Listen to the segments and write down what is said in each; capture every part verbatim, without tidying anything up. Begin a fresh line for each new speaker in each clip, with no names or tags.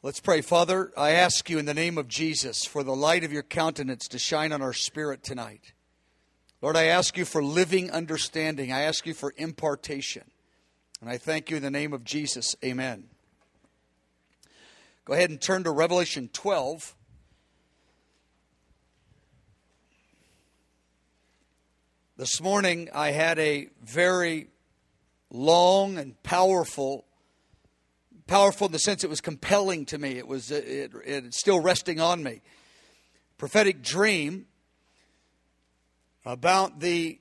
Let's pray. Father, I ask you in the name of Jesus for the light of your countenance to shine on our spirit tonight. Lord, I ask you for living understanding. I ask you for impartation. And I thank you in the name of Jesus. Amen. Go ahead and turn to Revelation twelve. This morning I had a very long and powerful Powerful in the sense it was compelling to me. It was it, it, it's still resting on me. Prophetic dream about the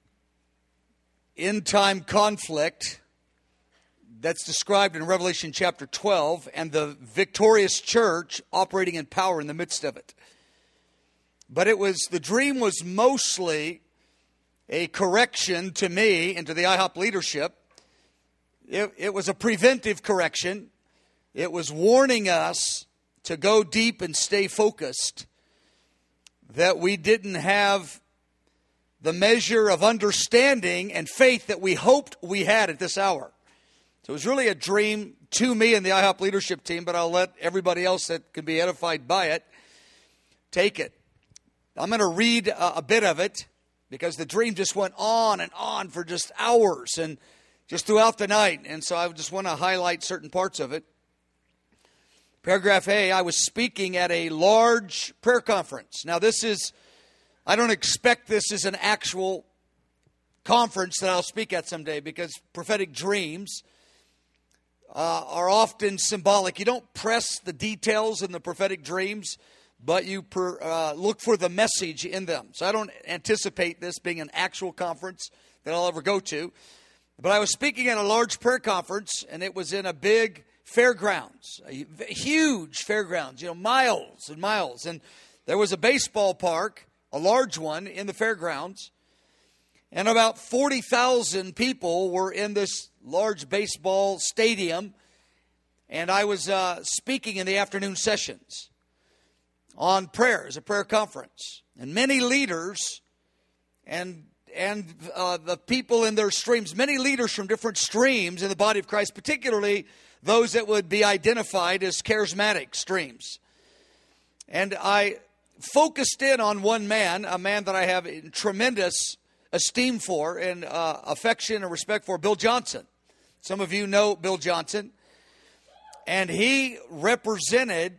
end-time conflict that's described in Revelation chapter twelve and the victorious church operating in power in the midst of it. But it was the dream was mostly a correction to me and to the I HOP leadership. It, it was a preventive correction. It was warning us to go deep and stay focused, that we didn't have the measure of understanding and faith that we hoped we had at this hour. So it was really a dream to me and the I HOP leadership team, but I'll let everybody else that can be edified by it take it. I'm going to read a, a bit of it because the dream just went on and on for just hours and just throughout the night. And so I just want to highlight certain parts of it. Paragraph A, I was speaking at a large prayer conference. Now this is, I don't expect this is an actual conference that I'll speak at someday, because prophetic dreams uh, are often symbolic. You don't press the details in the prophetic dreams, but you per, uh, look for the message in them. So I don't anticipate this being an actual conference that I'll ever go to. But I was speaking at a large prayer conference, and it was in a big fairgrounds, a huge fairgrounds, you know, miles and miles. And there was a baseball park, a large one, in the fairgrounds. And about forty thousand people were in this large baseball stadium. And I was uh, speaking in the afternoon sessions on prayers, a prayer conference. And many leaders and And uh, the people in their streams, many leaders from different streams in the body of Christ, particularly those that would be identified as charismatic streams. And I focused in on one man, a man that I have tremendous esteem for and uh, affection and respect for, Bill Johnson. Some of you know Bill Johnson. And he represented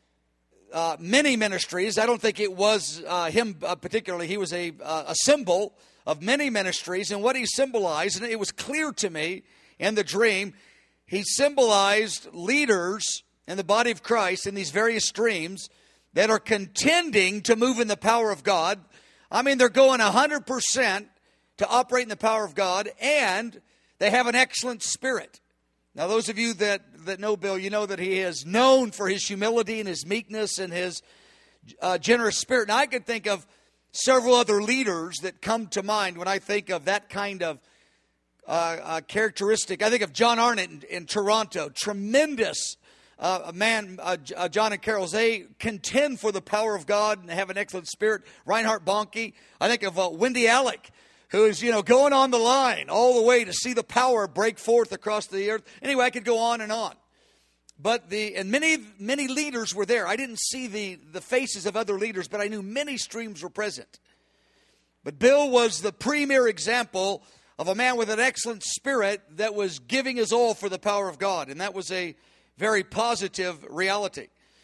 uh, many ministries. I don't think it was uh, him uh, particularly. He was a, uh, a symbol of many ministries, and what he symbolized, and it was clear to me in the dream, he symbolized leaders in the body of Christ in these various streams that are contending to move in the power of God. I mean, they're going one hundred percent to operate in the power of God, and they have an excellent spirit. Now, those of you that, that know Bill, you know that he is known for his humility and his meekness and his uh, generous spirit. Now, I could think of several other leaders that come to mind when I think of that kind of uh, uh, characteristic. I think of John Arnott in, in Toronto. Tremendous uh, man, uh, uh, John and Carol. They contend for the power of God and have an excellent spirit. Reinhard Bonnke. I think of uh, Wendy Alec, who is, you know, going on the line all the way to see the power break forth across the earth. Anyway, I could go on and on. But the and many many leaders were there. I didn't see the, the faces of other leaders, but I knew many streams were present. But Bill was the premier example of a man with an excellent spirit that was giving his all for the power of God. And that was a very positive reality.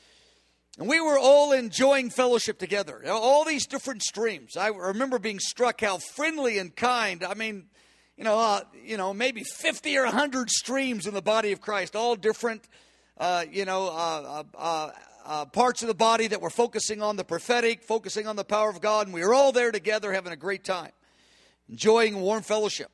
And we were all enjoying fellowship together. All these different streams. I remember being struck how friendly and kind. I mean, you know, uh, you know, maybe fifty or one hundred streams in the body of Christ, all different Uh, you know, uh, uh, uh, parts of the body that were focusing on the prophetic, focusing on the power of God. And we were all there together having a great time, enjoying warm fellowship.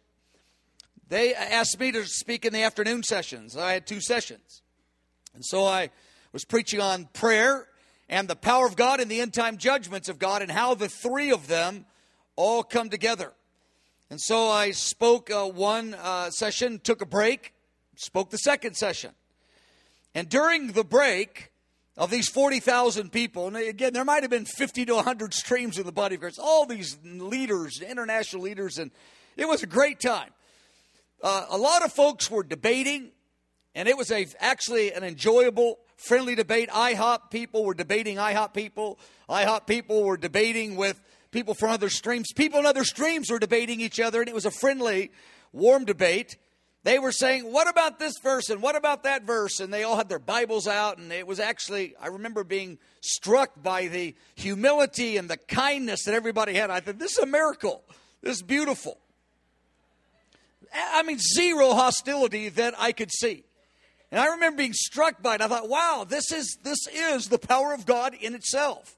They asked me to speak in the afternoon sessions. I had two sessions. And so I was preaching on prayer and the power of God and the end-time judgments of God and how the three of them all come together. And so I spoke uh, one uh, session, took a break, spoke the second session. And during the break of these forty thousand people, and again, there might have been fifty to one hundred streams in the body of Christ, all these leaders, international leaders, and it was a great time. Uh, a lot of folks were debating. And it was a actually an enjoyable, friendly debate. I HOP people were debating I HOP people. I HOP people were debating with people from other streams. People in other streams were debating each other, and it was a friendly, warm debate. They were saying, what about this verse and what about that verse? And they all had their Bibles out, and it was actually, I remember being struck by the humility and the kindness that everybody had. I thought, this is a miracle. This is beautiful. I mean, zero hostility that I could see. And I remember being struck by it. I thought, wow, this is this is the power of God in itself.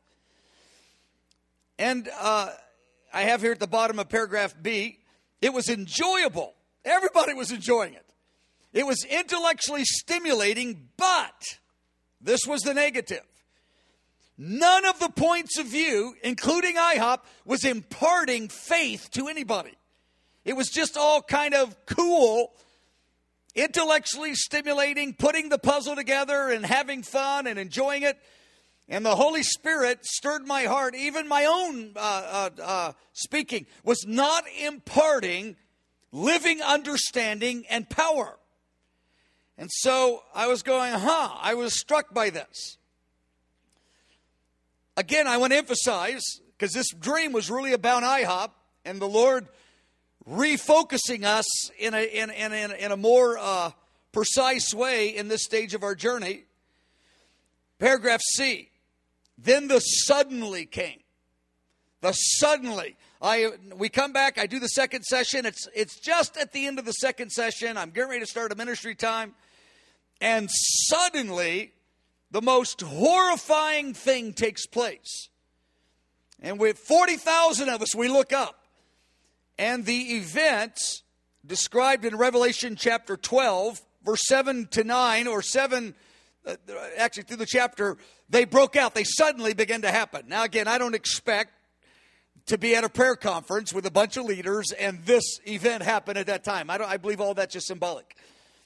And uh, I have here at the bottom of paragraph B, it was enjoyable. Everybody was enjoying it. It was intellectually stimulating, but this was the negative. None of the points of view, including I HOP, was imparting faith to anybody. It was just all kind of cool, intellectually stimulating, putting the puzzle together and having fun and enjoying it. And the Holy Spirit stirred my heart. Even my own uh, uh, uh, speaking was not imparting living understanding and power. And so I was going, huh, I was struck by this. Again, I want to emphasize, because this dream was really about I HOP, and the Lord refocusing us in a, in, in, in, in a more uh, precise way in this stage of our journey. Paragraph C, then the suddenly came. The suddenly. I we come back, I do the second session. It's it's just at the end of the second session. I'm getting ready to start a ministry time. And suddenly, the most horrifying thing takes place. And with forty thousand of us, we look up. And the events described in Revelation chapter twelve, verse seven to nine, or seven, uh, actually through the chapter, they broke out. They suddenly began to happen. Now again, I don't expect to be at a prayer conference with a bunch of leaders and this event happened at that time. I don't. I believe all that's just symbolic.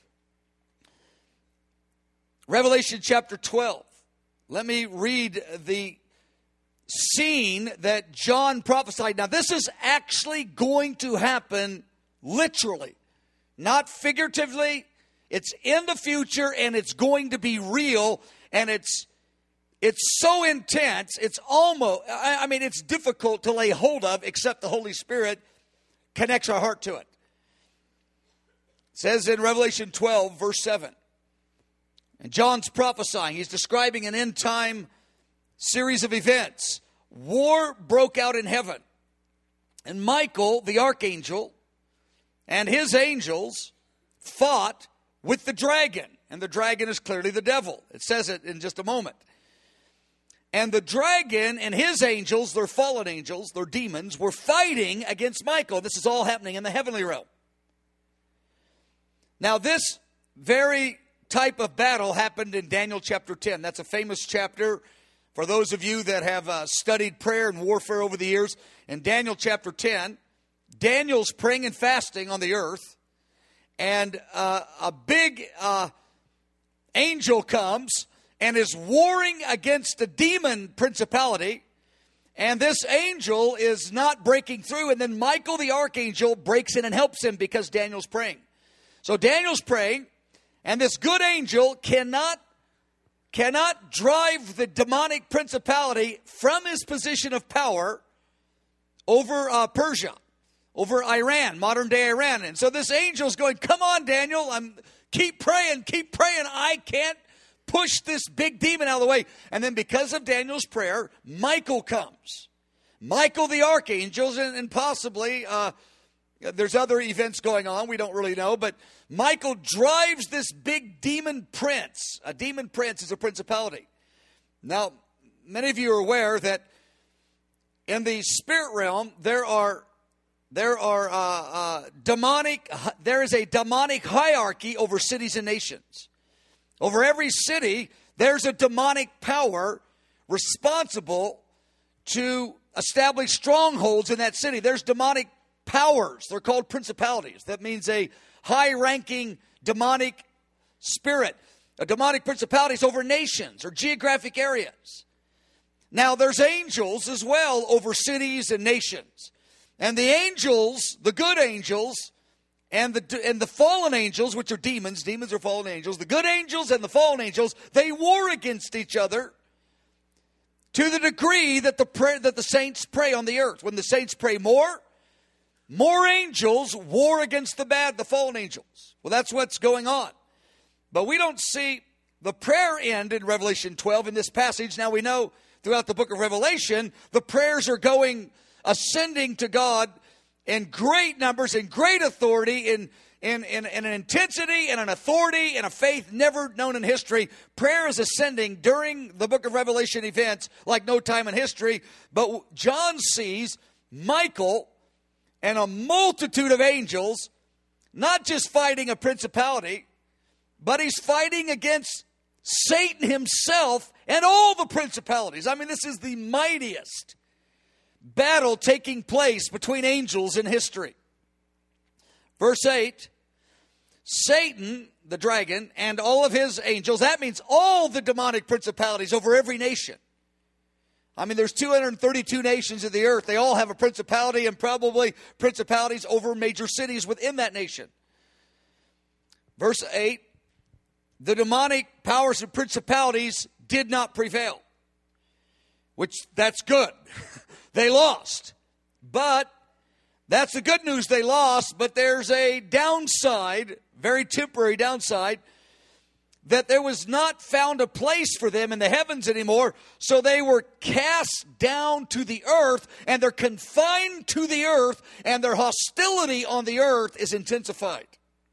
Revelation chapter twelve. Let me read the scene that John prophesied. Now, this is actually going to happen literally, not figuratively. It's in the future, and it's going to be real, and it's It's so intense, it's almost, I mean, it's difficult to lay hold of except the Holy Spirit connects our heart to it. It says in Revelation twelve, verse seven, and John's prophesying, he's describing an end time series of events. War broke out in heaven, and Michael, the archangel, and his angels fought with the dragon, and the dragon is clearly the devil. It says it in just a moment. And the dragon and his angels, their fallen angels, their demons, were fighting against Michael. This is all happening in the heavenly realm. Now, this very type of battle happened in Daniel chapter ten. That's a famous chapter for those of you that have uh, studied prayer and warfare over the years. In Daniel chapter ten, Daniel's praying and fasting on the earth. And uh, a big uh, angel comes and is warring against a demon principality. And this angel is not breaking through. And then Michael the archangel breaks in and helps him because Daniel's praying. So Daniel's praying, and this good angel cannot, cannot drive the demonic principality from his position of power over uh, Persia, over Iran, modern day Iran. And so this angel's going, come on, Daniel, I'm keep praying, keep praying. I can't push this big demon out of the way. And then because of Daniel's prayer, Michael comes. Michael the archangel, and, and possibly uh, there's other events going on. We don't really know. But Michael drives this big demon prince. A demon prince is a principality. Now, many of you are aware that in the spirit realm, there are there are uh, uh, demonic. There is a demonic hierarchy over cities and nations. Over every city, there's a demonic power responsible to establish strongholds in that city. There's demonic powers. They're called principalities. That means a high-ranking demonic spirit. A demonic principality is over nations or geographic areas. Now, there's angels as well over cities and nations. And the angels, the good angels, And the, and the fallen angels, which are demons, demons are fallen angels, the good angels and the fallen angels, they war against each other to the degree that the prayer, that the saints pray on the earth. When the saints pray more, more angels war against the bad, the fallen angels. Well, that's what's going on. But we don't see the prayer end in Revelation twelve in this passage. Now we know throughout the book of Revelation, the prayers are going, ascending to God in great numbers, in great authority, in, in, in, in an intensity and an authority and a faith never known in history. Prayer is ascending during the book of Revelation events like no time in history. But John sees Michael and a multitude of angels not just fighting a principality, but he's fighting against Satan himself and all the principalities. I mean, this is the mightiest battle taking place between angels in history. Verse eight, Satan, the dragon, and all of his angels, that means all the demonic principalities over every nation. I mean, there's two hundred thirty-two nations of the earth. They all have a principality and probably principalities over major cities within that nation. Verse eight, the demonic powers and principalities did not prevail, which that's good. They lost. But that's the good news, they lost. But there's a downside, very temporary downside, that there was not found a place for them in the heavens anymore. So they were cast down to the earth, and they're confined to the earth, and their hostility on the earth is intensified.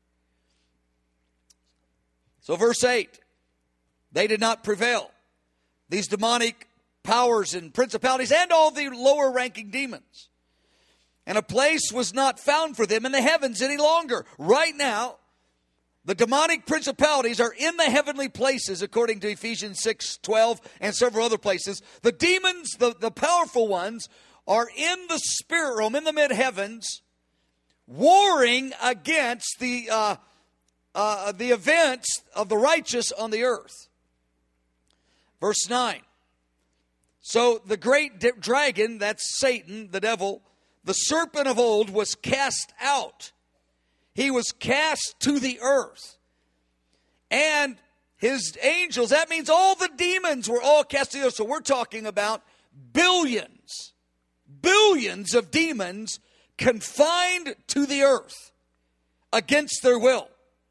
So verse eight, they did not prevail. These demonic powers and principalities and all the lower ranking demons. And a place was not found for them in the heavens any longer. Right now, the demonic principalities are in the heavenly places according to Ephesians six twelve and several other places. The demons, the, the powerful ones, are in the spirit realm, in the mid-heavens, warring against the, uh, uh, the events of the righteous on the earth. Verse nine. So the great d- dragon, that's Satan, the devil, the serpent of old, was cast out. He was cast to the earth. And his angels, that means all the demons were all cast to the earth. So we're talking about billions, billions of demons confined to the earth against their will.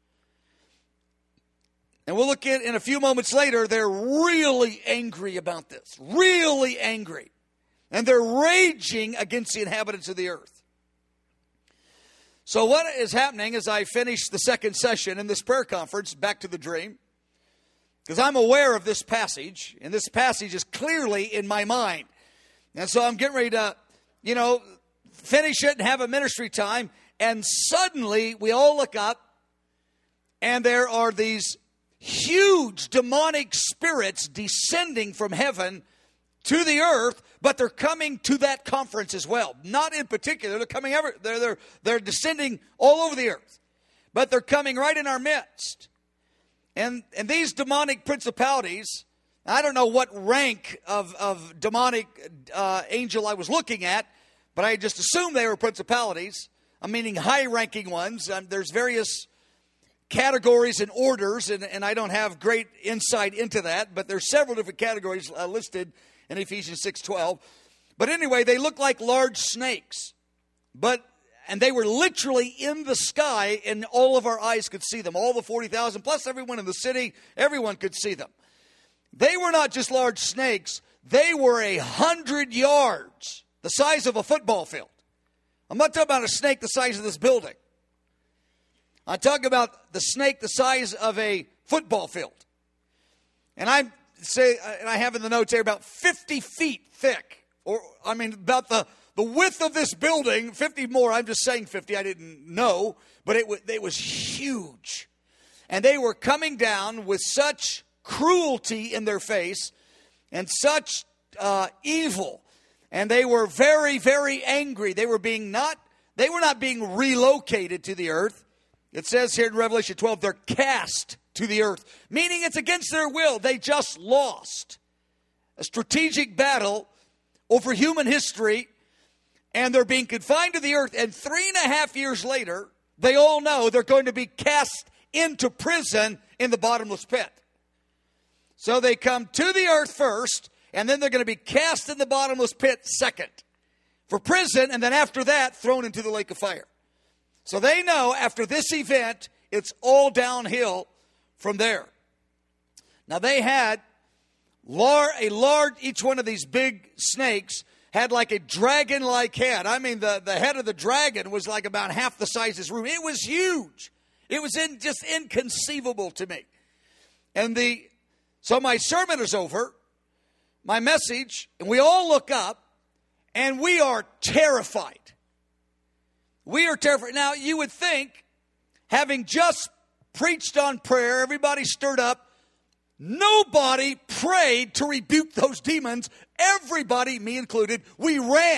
And we'll look at in a few moments later, they're really angry about this. Really angry. And they're raging against the inhabitants of the earth. So what is happening as I finish the second session in this prayer conference, Back to the Dream, because I'm aware of this passage, and this passage is clearly in my mind. And so I'm getting ready to, you know, finish it and have a ministry time. And suddenly we all look up, and there are these huge demonic spirits descending from heaven to the earth, but they're coming to that conference as well. Not in particular, they're coming ever, they're, they're, they're descending all over the earth, but they're coming right in our midst. And, and these demonic principalities, I don't know what rank of, of demonic uh, angel I was looking at, but I just assumed they were principalities. I'm meaning high-ranking ones. Um, there's various categories and orders, and, and I don't have great insight into that, but there's several different categories uh, listed in Ephesians six twelve. But anyway, they look like large snakes. But and they were literally in the sky, and all of our eyes could see them. All the forty thousand, plus everyone in the city, everyone could see them. They were not just large snakes. They were a hundred yards, the size of a football field. I'm not talking about a snake the size of this building. I'm talking about the snake the size of a football field. And I say, and I have in the notes here, about fifty feet thick. Or, I mean, about the, the width of this building, fifty more. I'm just saying fifty. I didn't know. But it, it was huge. And they were coming down with such cruelty in their face and such uh, evil. And they were very, very angry. They were being not, they were not being relocated to the earth. It says here in Revelation twelve, they're cast to the earth, meaning it's against their will. They just lost a strategic battle over human history, and they're being confined to the earth. And three and a half years later, they all know they're going to be cast into prison in the bottomless pit. So they come to the earth first, and then they're going to be cast in the bottomless pit second for prison, and then after that, thrown into the lake of fire. So they know after this event, it's all downhill from there. Now they had lar- a large, each one of these big snakes had like a dragon-like head. I mean, the, the head of the dragon was like about half the size of this room. It was huge. It was in, just inconceivable to me. And the so my sermon is over, my message, and we all look up, and we are terrified. We are terrified. Now, you would think, having just preached on prayer, everybody stirred up, nobody prayed to rebuke those demons. Everybody, me included, we ran.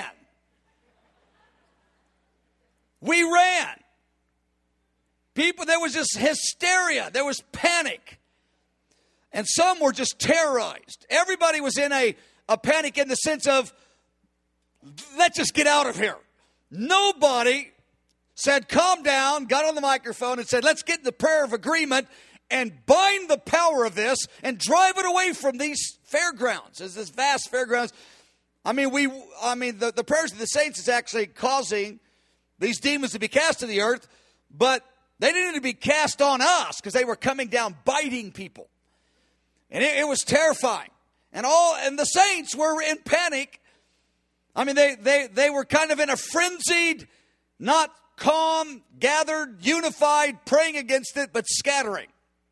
We ran. People, there was just hysteria. There was panic. And some were just terrorized. Everybody was in a, a panic in the sense of, let's just get out of here. Nobody said, calm down, got on the microphone and said, let's get in the prayer of agreement and bind the power of this and drive it away from these fairgrounds. As this vast fairgrounds. I mean, we. I mean, the, the prayers of the saints is actually causing these demons to be cast to the earth, but they didn't need to be cast on us because they were coming down biting people. And it, it was terrifying. And all and the saints were in panic. I mean, they, they, they were kind of in a frenzied, not calm, gathered, unified, praying against it, but scattering.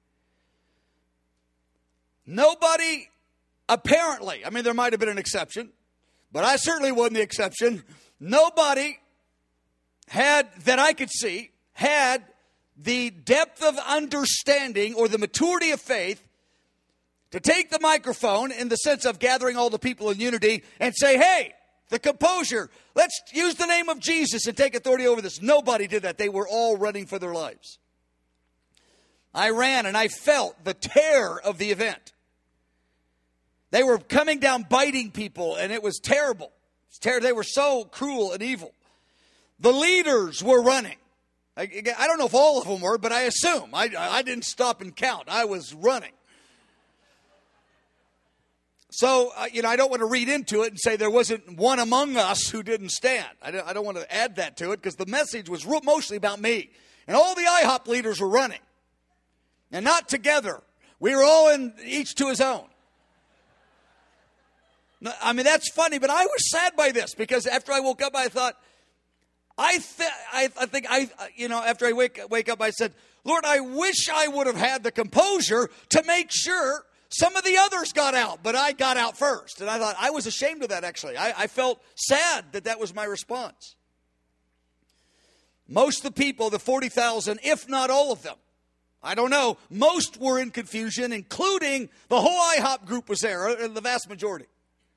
Nobody, apparently, I mean, there might have been an exception, but I certainly wasn't the exception. Nobody had, that I could see, had the depth of understanding or the maturity of faith to take the microphone in the sense of gathering all the people in unity and say, hey, the composure, let's use the name of Jesus and take authority over this. Nobody did that. They were all running for their lives. I ran and I felt the terror of the event. They were coming down biting people and it was terrible. It was ter- they were so cruel and evil. The leaders were running. I, I don't know if all of them were, but I assume. I, I didn't stop and count. I was running. So, uh, you know, I don't want to read into it and say there wasn't one among us who didn't stand. I don't, I don't want to add that to it because the message was mostly about me. And all the I hop leaders were running. And not together. We were all in each to his own. I mean, that's funny, but I was sad by this because after I woke up, I thought, I, th- I, I think, I, you know, after I wake, wake up, I said, Lord, I wish I would have had the composure to make sure some of the others got out, but I got out first. And I thought, I was ashamed of that, actually. I, I felt sad that that was my response. Most of the people, the forty thousand, if not all of them, I don't know, most were in confusion, including the whole I hop group was there, the vast majority.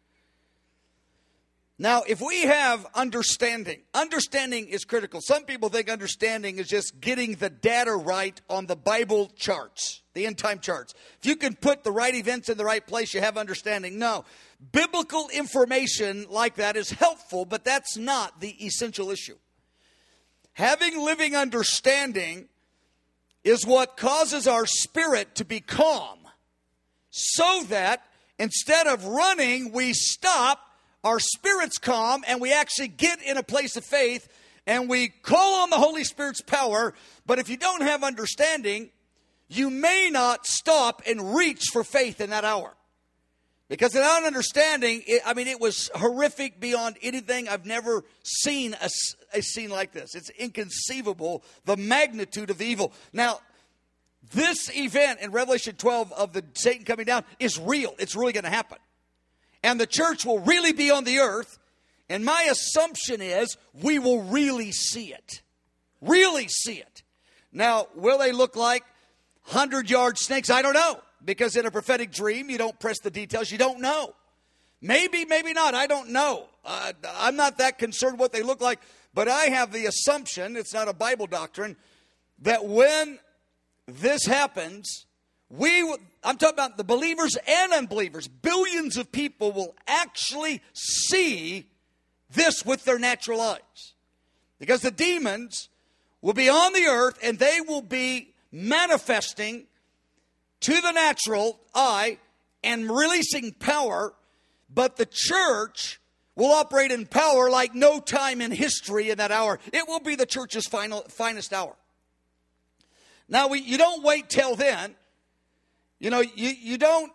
Now, if we have understanding, understanding is critical. Some people think understanding is just getting the data right on the Bible charts, the end time charts. If you can put the right events in the right place, you have understanding. No, biblical information like that is helpful, but that's not the essential issue. Having living understanding is what causes our spirit to be calm, so that instead of running, we stop. Our spirit's calm, and we actually get in a place of faith, and we call on the Holy Spirit's power. But if you don't have understanding, you may not stop and reach for faith in that hour. Because without understanding, it, I mean, it was horrific beyond anything. I've never seen a, a scene like this. It's inconceivable, the magnitude of the evil. Now, this event in Revelation twelve of the Satan coming down is real. It's really going to happen. And the church will really be on the earth. And my assumption is we will really see it. Really see it. Now, will they look like hundred-yard snakes? I don't know. Because in a prophetic dream, you don't press the details. You don't know. Maybe, maybe not. I don't know. Uh, I'm not that concerned what they look like. But I have the assumption, it's not a Bible doctrine, that when this happens, we, I'm talking about the believers and unbelievers. Billions of people will actually see this with their natural eyes. Because the demons will be on the earth, and they will be manifesting to the natural eye and releasing power, but the church will operate in power like no time in history in that hour. It will be the church's final, finest hour. Now, we, you don't wait till then. You know, you, you don't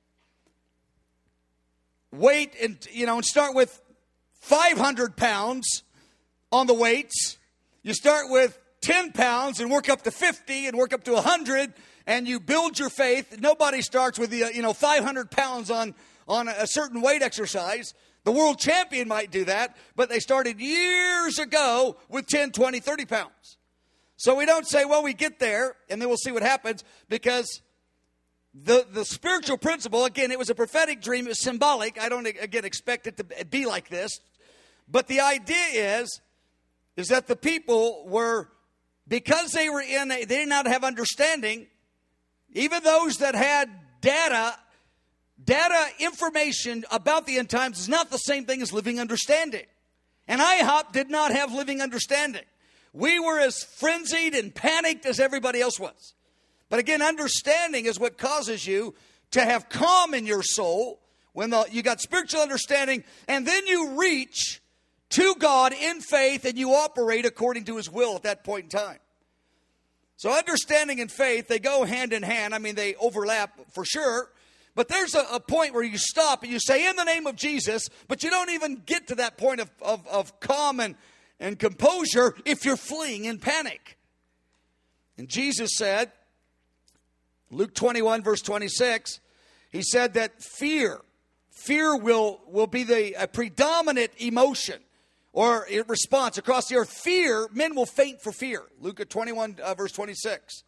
wait and, you know, and start with five hundred pounds on the weights. You start with ten pounds and work up to fifty and work up to one hundred, and you build your faith. Nobody starts with, the, you know, five hundred pounds on, on a certain weight exercise. The world champion might do that, but they started years ago with ten, twenty, thirty pounds. So we don't say, well, we get there, and then we'll see what happens, because the, the spiritual principle, again, it was a prophetic dream. It was symbolic. I don't, again, expect it to be like this. But the idea is, is that the people were, because they were in, a, they did not have understanding, even those that had data, data information about the end times is not the same thing as living understanding. And I HOP did not have living understanding. We were as frenzied and panicked as everybody else was. But again, understanding is what causes you to have calm in your soul when the, you got spiritual understanding, and then you reach to God in faith and you operate according to His will at that point in time. So understanding and faith, they go hand in hand. I mean, they overlap for sure. But there's a, a point where you stop and you say, in the name of Jesus, but you don't even get to that point of, of, of calm and, and composure if you're fleeing in panic. And Jesus said, Luke twenty-one, verse twenty-six, He said that fear, fear will, will be the a predominant emotion or response across the earth. Fear, men will faint for fear. Luke twenty-one, uh, verse twenty-six.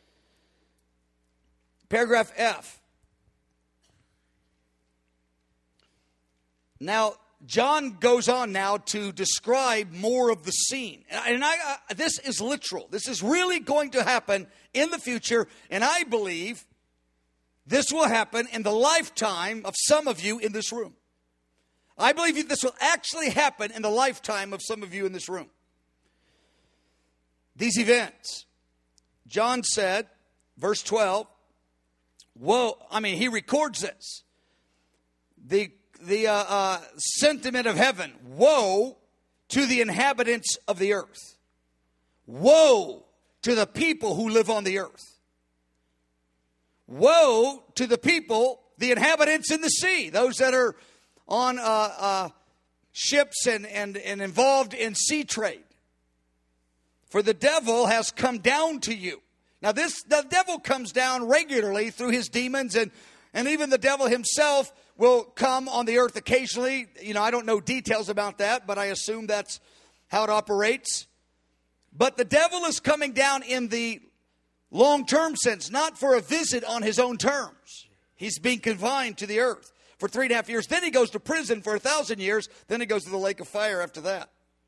Paragraph F. Now, John goes on now to describe more of the scene. And I, uh, this is literal. This is really going to happen in the future. And I believe this will happen in the lifetime of some of you in this room. I believe this will actually happen in the lifetime of some of you in this room. These events. John said, verse twelve, woe, I mean, he records this. The The uh, uh, sentiment of heaven, woe to the inhabitants of the earth. Woe to the people who live on the earth. Woe to the people, the inhabitants in the sea, those that are on uh, uh, ships and, and, and involved in sea trade. For the devil has come down to you. Now this, the devil comes down regularly through his demons, and, and even the devil himself will come on the earth occasionally. You know, I don't know details about that, but I assume that's how it operates. But the devil is coming down in the long-term sense, not for a visit on his own terms. He's being confined to the earth for three and a half years. Then he goes to prison for a thousand years. Then he goes to the lake of fire after that.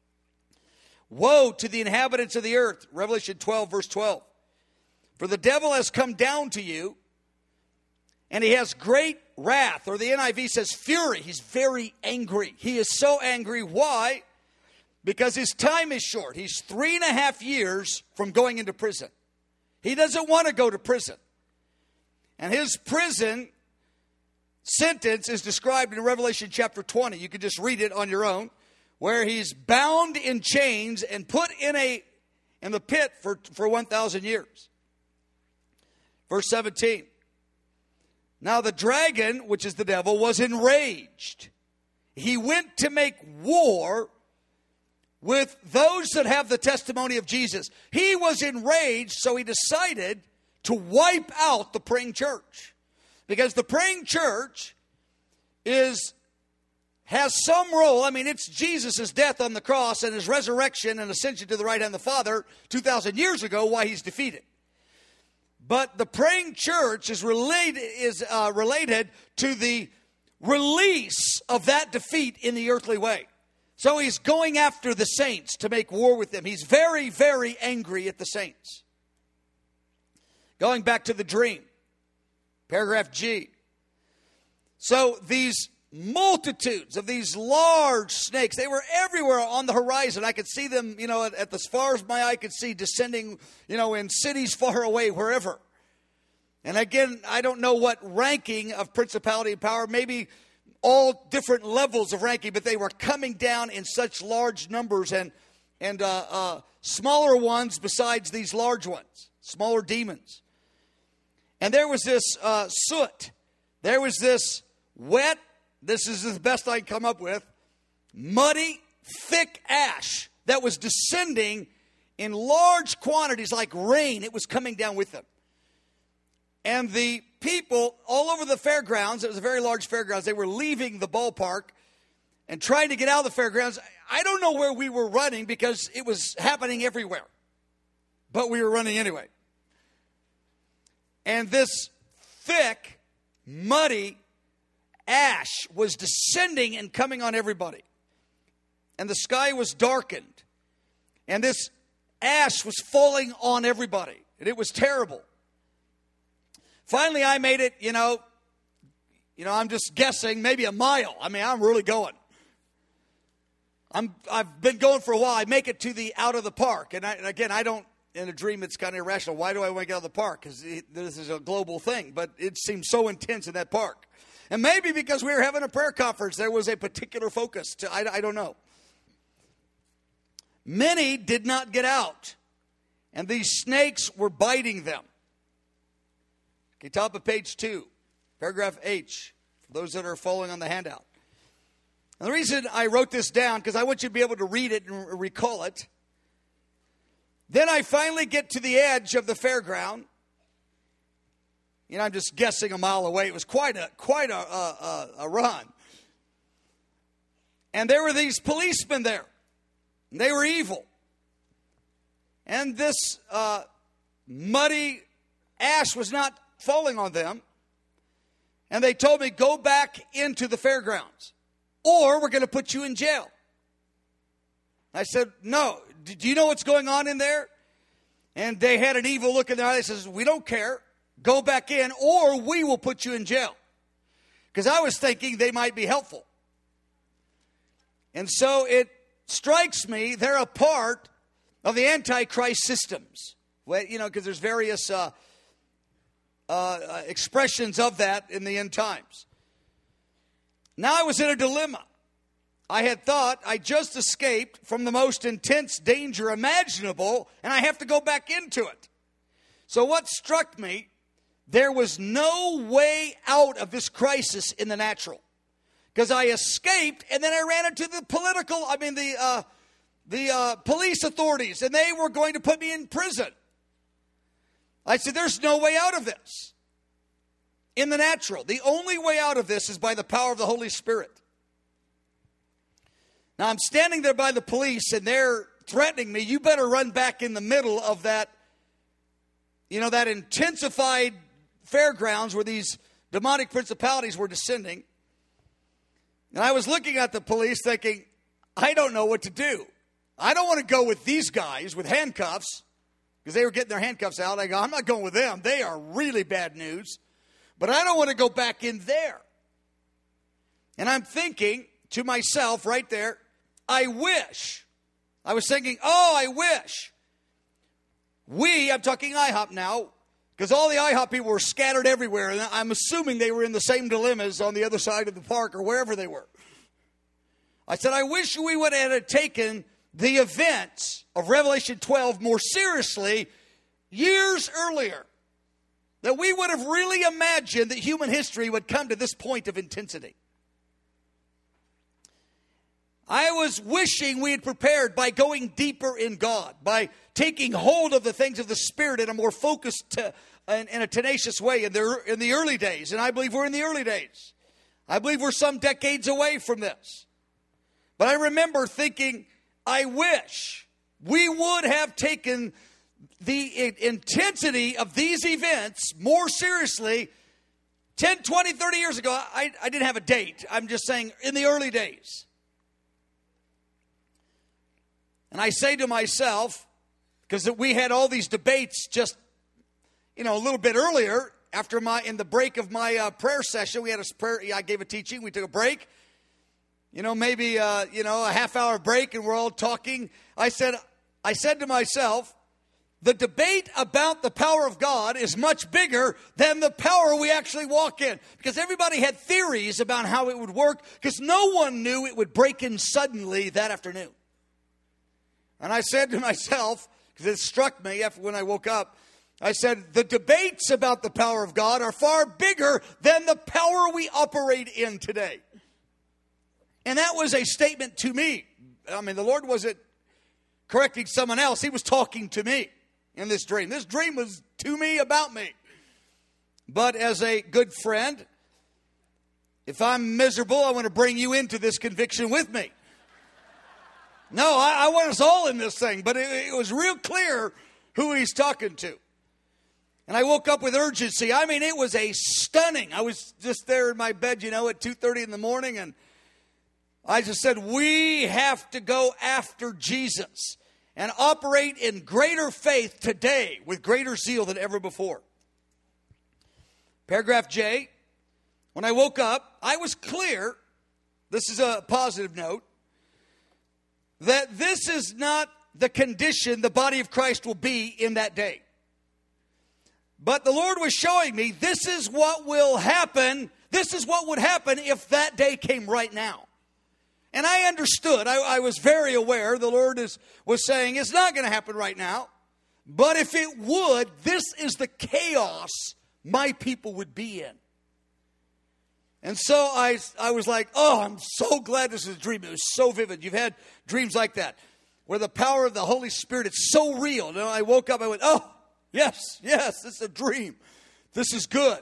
Woe to the inhabitants of the earth. Revelation twelve, verse twelve. For the devil has come down to you, and he has great wrath, or the N I V says fury. He's very angry. He is so angry. Why? Because his time is short. He's three and a half years from going into prison. He doesn't want to go to prison. And his prison sentence is described in Revelation chapter twenty. You can just read it on your own, where he's bound in chains and put in a in the pit for, for one thousand years. Verse seventeen. Now the dragon, which is the devil, was enraged. He went to make war with those that have the testimony of Jesus. He was enraged, so he decided to wipe out the praying church. Because the praying church is has some role. I mean, it's Jesus' death on the cross and his resurrection and ascension to the right hand of the Father two thousand years ago, why he's defeated. But the praying church is related, is uh, related to the release of that defeat in the earthly way. So he's going after the saints to make war with them. He's very, very angry at the saints. Going back to the dream, paragraph G. So these multitudes of these large snakes. They were everywhere on the horizon. I could see them, you know, at, at as far as my eye could see, descending, you know, in cities far away, wherever. And again, I don't know what ranking of principality and power, maybe all different levels of ranking, but they were coming down in such large numbers, and and uh, uh, smaller ones besides these large ones, smaller demons. And there was this uh, soot. There was this wet, this is the best I can come up with, muddy, thick ash that was descending in large quantities like rain. It was coming down with them. And the people all over the fairgrounds, it was a very large fairgrounds, they were leaving the ballpark and trying to get out of the fairgrounds. I don't know where we were running because it was happening everywhere. But we were running anyway. And this thick, muddy ash was descending and coming on everybody. And the sky was darkened. And this ash was falling on everybody. And it was terrible. Finally, I made it, you know, you know, I'm just guessing, maybe a mile. I mean, I'm really going. I'm, I've been going for a while. I make it to the out of the park. And, I, and again, I don't, in a dream, it's kind of irrational. Why do I want to get out of the park? Because this is a global thing. But it seems so intense in that park. And maybe because we were having a prayer conference, there was a particular focus. To, I, I don't know. Many did not get out. And these snakes were biting them. Okay, top of page two, paragraph H, for those that are following on the handout. And the reason I wrote this down, because I want you to be able to read it and recall it. Then I finally get to the edge of the fairground. You know, I'm just guessing a mile away. It was quite a quite a, a, a run. And there were these policemen there. And they were evil. And this uh, muddy ash was not falling on them. And they told me, go back into the fairgrounds, or we're going to put you in jail. I said, no. Do you know what's going on in there? And they had an evil look in their eye. They says, we don't care. Go back in, or we will put you in jail. Because I was thinking they might be helpful. And so it strikes me they're a part of the Antichrist systems. Well, you know, because there's various uh, uh, expressions of that in the end times. Now I was in a dilemma. I had thought I just escaped from the most intense danger imaginable, and I have to go back into it. So what struck me, there was no way out of this crisis in the natural. Because I escaped, and then I ran into the political, I mean the uh, the uh, police authorities, and they were going to put me in prison. I said, there's no way out of this in the natural. The only way out of this is by the power of the Holy Spirit. Now, I'm standing there by the police, and they're threatening me. You better run back in the middle of that, you know, that intensified fairgrounds where these demonic principalities were descending. And I was looking at the police thinking, I don't know what to do. I don't want to go with these guys with handcuffs, because they were getting their handcuffs out. I go, I'm not going with them. They are really bad news. But I don't want to go back in there. And I'm thinking to myself right there, I wish. I was thinking, oh, I wish. We, I'm talking I hop now, because all the I hop people were scattered everywhere. And I'm assuming they were in the same dilemmas on the other side of the park or wherever they were. I said, I wish we would have taken the events of Revelation twelve more seriously years earlier. That we would have really imagined that human history would come to this point of intensity. I was wishing we had prepared by going deeper in God, by taking hold of the things of the Spirit in a more focused uh, and in a tenacious way in the, in the early days. And I believe we're in the early days. I believe we're some decades away from this. But I remember thinking, I wish we would have taken the intensity of these events more seriously ten, twenty, thirty years ago. I, I didn't have a date. I'm just saying in the early days. And I say to myself, because we had all these debates just, you know, a little bit earlier after my, in the break of my uh, prayer session, we had a prayer, I gave a teaching, we took a break. You know, maybe, uh, you know, a half hour break and we're all talking. I said, I said to myself, the debate about the power of God is much bigger than the power we actually walk in. Because everybody had theories about how it would work, because no one knew it would break in suddenly that afternoon. And I said to myself, because it struck me after when I woke up, I said, the debates about the power of God are far bigger than the power we operate in today. And that was a statement to me. I mean, the Lord wasn't correcting someone else. He was talking to me in this dream. This dream was to me, about me. But as a good friend, if I'm miserable, I want to bring you into this conviction with me. No, I, I want us all in this thing. But it, it was real clear who he's talking to. And I woke up with urgency. I mean, it was a stunning. I was just there in my bed, you know, at two thirty in the morning. And I just said, we have to go after Jesus and operate in greater faith today with greater zeal than ever before. Paragraph J, when I woke up, I was clear, this is a positive note, that this is not the condition the body of Christ will be in that day. But the Lord was showing me this is what will happen, this is what would happen if that day came right now. And I understood. I, I was very aware. The Lord is, was saying it's not going to happen right now. But if it would, this is the chaos my people would be in. And so I, I was like, oh, I'm so glad this is a dream. It was so vivid. You've had dreams like that where the power of the Holy Spirit, it's so real. And I woke up, I went, oh, yes, yes, it's a dream. This is good.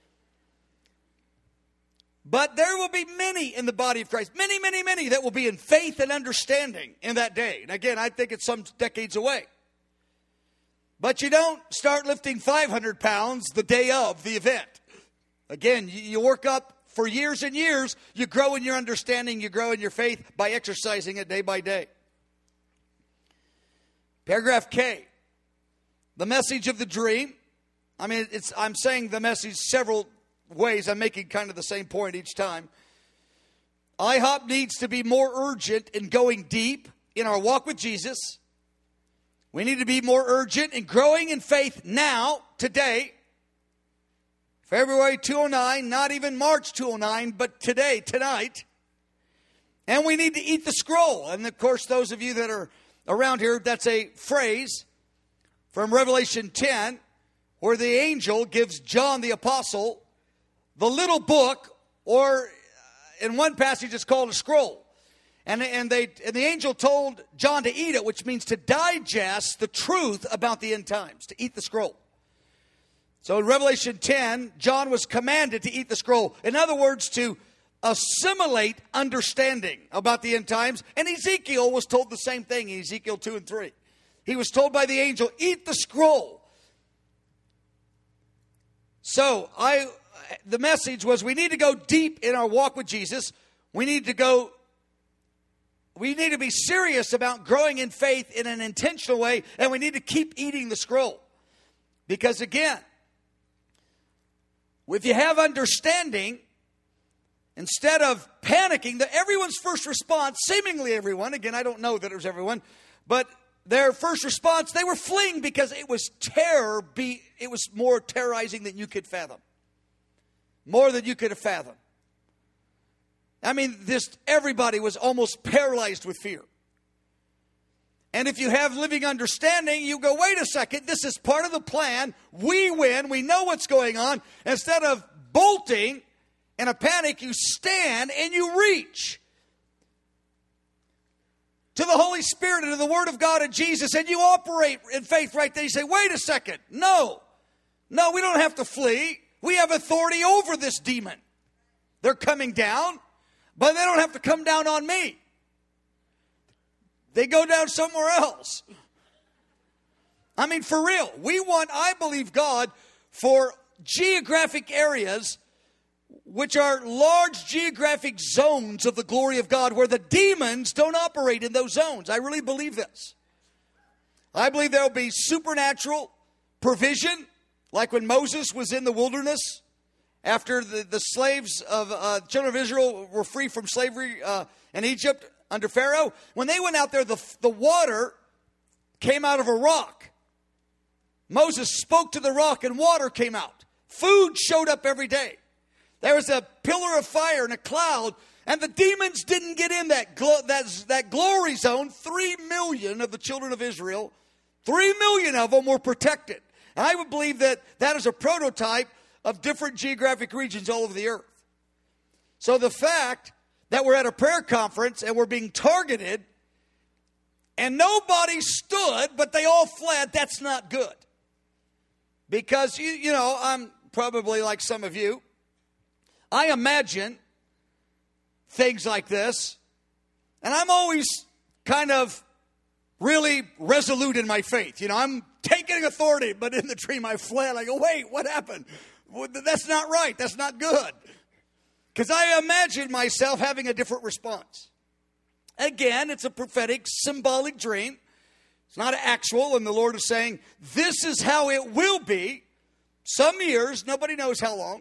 But there will be many in the body of Christ, many, many, many that will be in faith and understanding in that day. And again, I think it's some decades away. But you don't start lifting five hundred pounds the day of the event. Again, you work up for years and years. You grow in your understanding. You grow in your faith by exercising it day by day. Paragraph K. The message of the dream. I mean, it's, I'm saying the message several ways. I'm making kind of the same point each time. I HOP needs to be more urgent in going deep in our walk with Jesus. We need to be more urgent in growing in faith now, today. February two oh nine, not even March two oh nine, but today, tonight. And we need to eat the scroll. And of course, those of you that are around here, that's a phrase from Revelation ten, where the angel gives John the apostle the little book, or in one passage it's called a scroll. And, and, they, and the angel told John to eat it, which means to digest the truth about the end times, to eat the scroll. So in Revelation ten, John was commanded to eat the scroll. In other words, to assimilate understanding about the end times. And Ezekiel was told the same thing in Ezekiel two and three. He was told by the angel, eat the scroll. So I... The message was we need to go deep in our walk with Jesus. We need to go, we need to be serious about growing in faith in an intentional way. And we need to keep eating the scroll. Because again, if you have understanding, instead of panicking, that everyone's first response, seemingly everyone, again, I don't know that it was everyone, but their first response, they were fleeing because it was terror, be, it was more terrorizing than you could fathom. More than you could have fathomed. I mean, this everybody was almost paralyzed with fear. And if you have living understanding, you go, wait a second, this is part of the plan. We win. We know what's going on. Instead of bolting in a panic, you stand and you reach to the Holy Spirit and to the Word of God and Jesus, and you operate in faith right there. You say, wait a second. No. No, we don't have to flee. We have authority over this demon. They're coming down, but they don't have to come down on me. They go down somewhere else. I mean, for real. We want, I believe God, for geographic areas, which are large geographic zones of the glory of God, where the demons don't operate in those zones. I really believe this. I believe there will be supernatural provision, Like when Moses was in the wilderness, after the, the slaves of uh, children of Israel were free from slavery uh, in Egypt under Pharaoh. When they went out there, the, the water came out of a rock. Moses spoke to the rock and water came out. Food showed up every day. There was a pillar of fire and a cloud, and the demons didn't get in that, glo- that, that glory zone. Three million of the children of Israel, three million of them were protected. And I would believe that that is a prototype of different geographic regions all over the earth. So the fact that we're at a prayer conference and we're being targeted and nobody stood, but they all fled, that's not good. Because, you, you know, I'm probably like some of you. I imagine things like this, and I'm always kind of really resolute in my faith. You know, I'm taking authority, but in the dream I fled. I go, wait, what happened? Well, that's not right. That's not good. Because I imagine myself having a different response. Again, it's a prophetic, symbolic dream. It's not actual, and the Lord is saying, this is how it will be. Some years, nobody knows how long.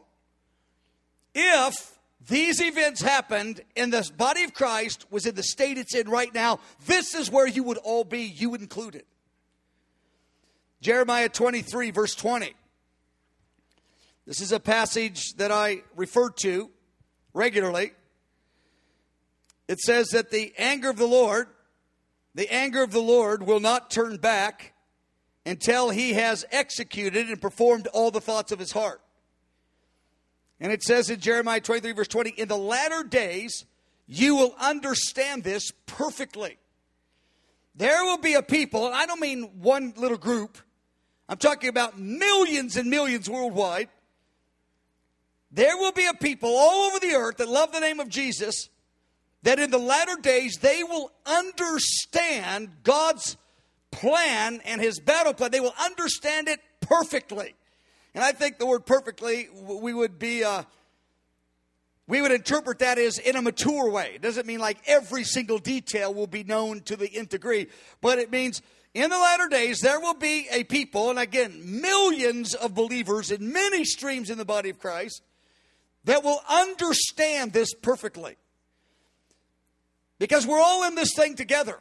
If these events happened and the body of Christ was in the state it's in right now, this is where you would all be, you included. Jeremiah twenty-three, verse twenty. This is a passage that I refer to regularly. It says that the anger of the Lord, the anger of the Lord will not turn back until he has executed and performed all the thoughts of his heart. And it says in Jeremiah twenty-three, verse twenty, in the latter days, you will understand this perfectly. There will be a people, and I don't mean one little group. I'm talking about millions and millions worldwide. There will be a people all over the earth that love the name of Jesus, that in the latter days they will understand God's plan and his battle plan. They will understand it perfectly. And I think the word perfectly, we would be, uh, we would interpret that as in a mature way. It doesn't mean like every single detail will be known to the nth degree, but it means in the latter days there will be a people, and again, millions of believers in many streams in the body of Christ, that will understand this perfectly. Because we're all in this thing together.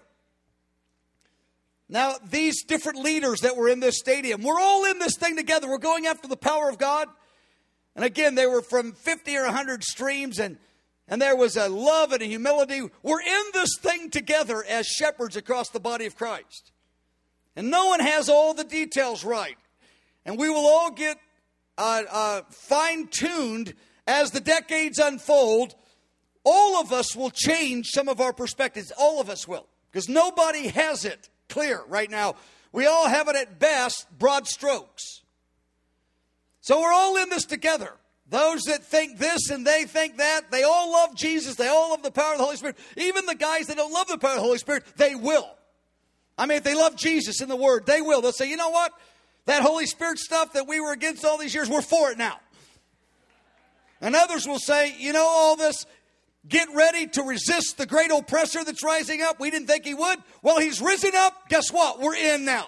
Now, these different leaders that were in this stadium, we're all in this thing together. We're going after the power of God. And again, they were from fifty or one hundred streams, and, and there was a love and a humility. We're in this thing together as shepherds across the body of Christ. And no one has all the details right. And we will all get uh, uh, fine-tuned as the decades unfold. All of us will change some of our perspectives. All of us will. Because nobody has it clear right now. We all have it at best, broad strokes. So we're all in this together. Those that think this and they think that, they all love Jesus. They all love the power of the Holy Spirit. Even the guys that don't love the power of the Holy Spirit, they will. I mean, if they love Jesus in the Word, they will. They'll say, you know what? That Holy Spirit stuff that we were against all these years, we're for it now. And others will say, you know, all this, get ready to resist the great oppressor that's rising up. We didn't think he would. Well, he's risen up. Guess what? We're in now.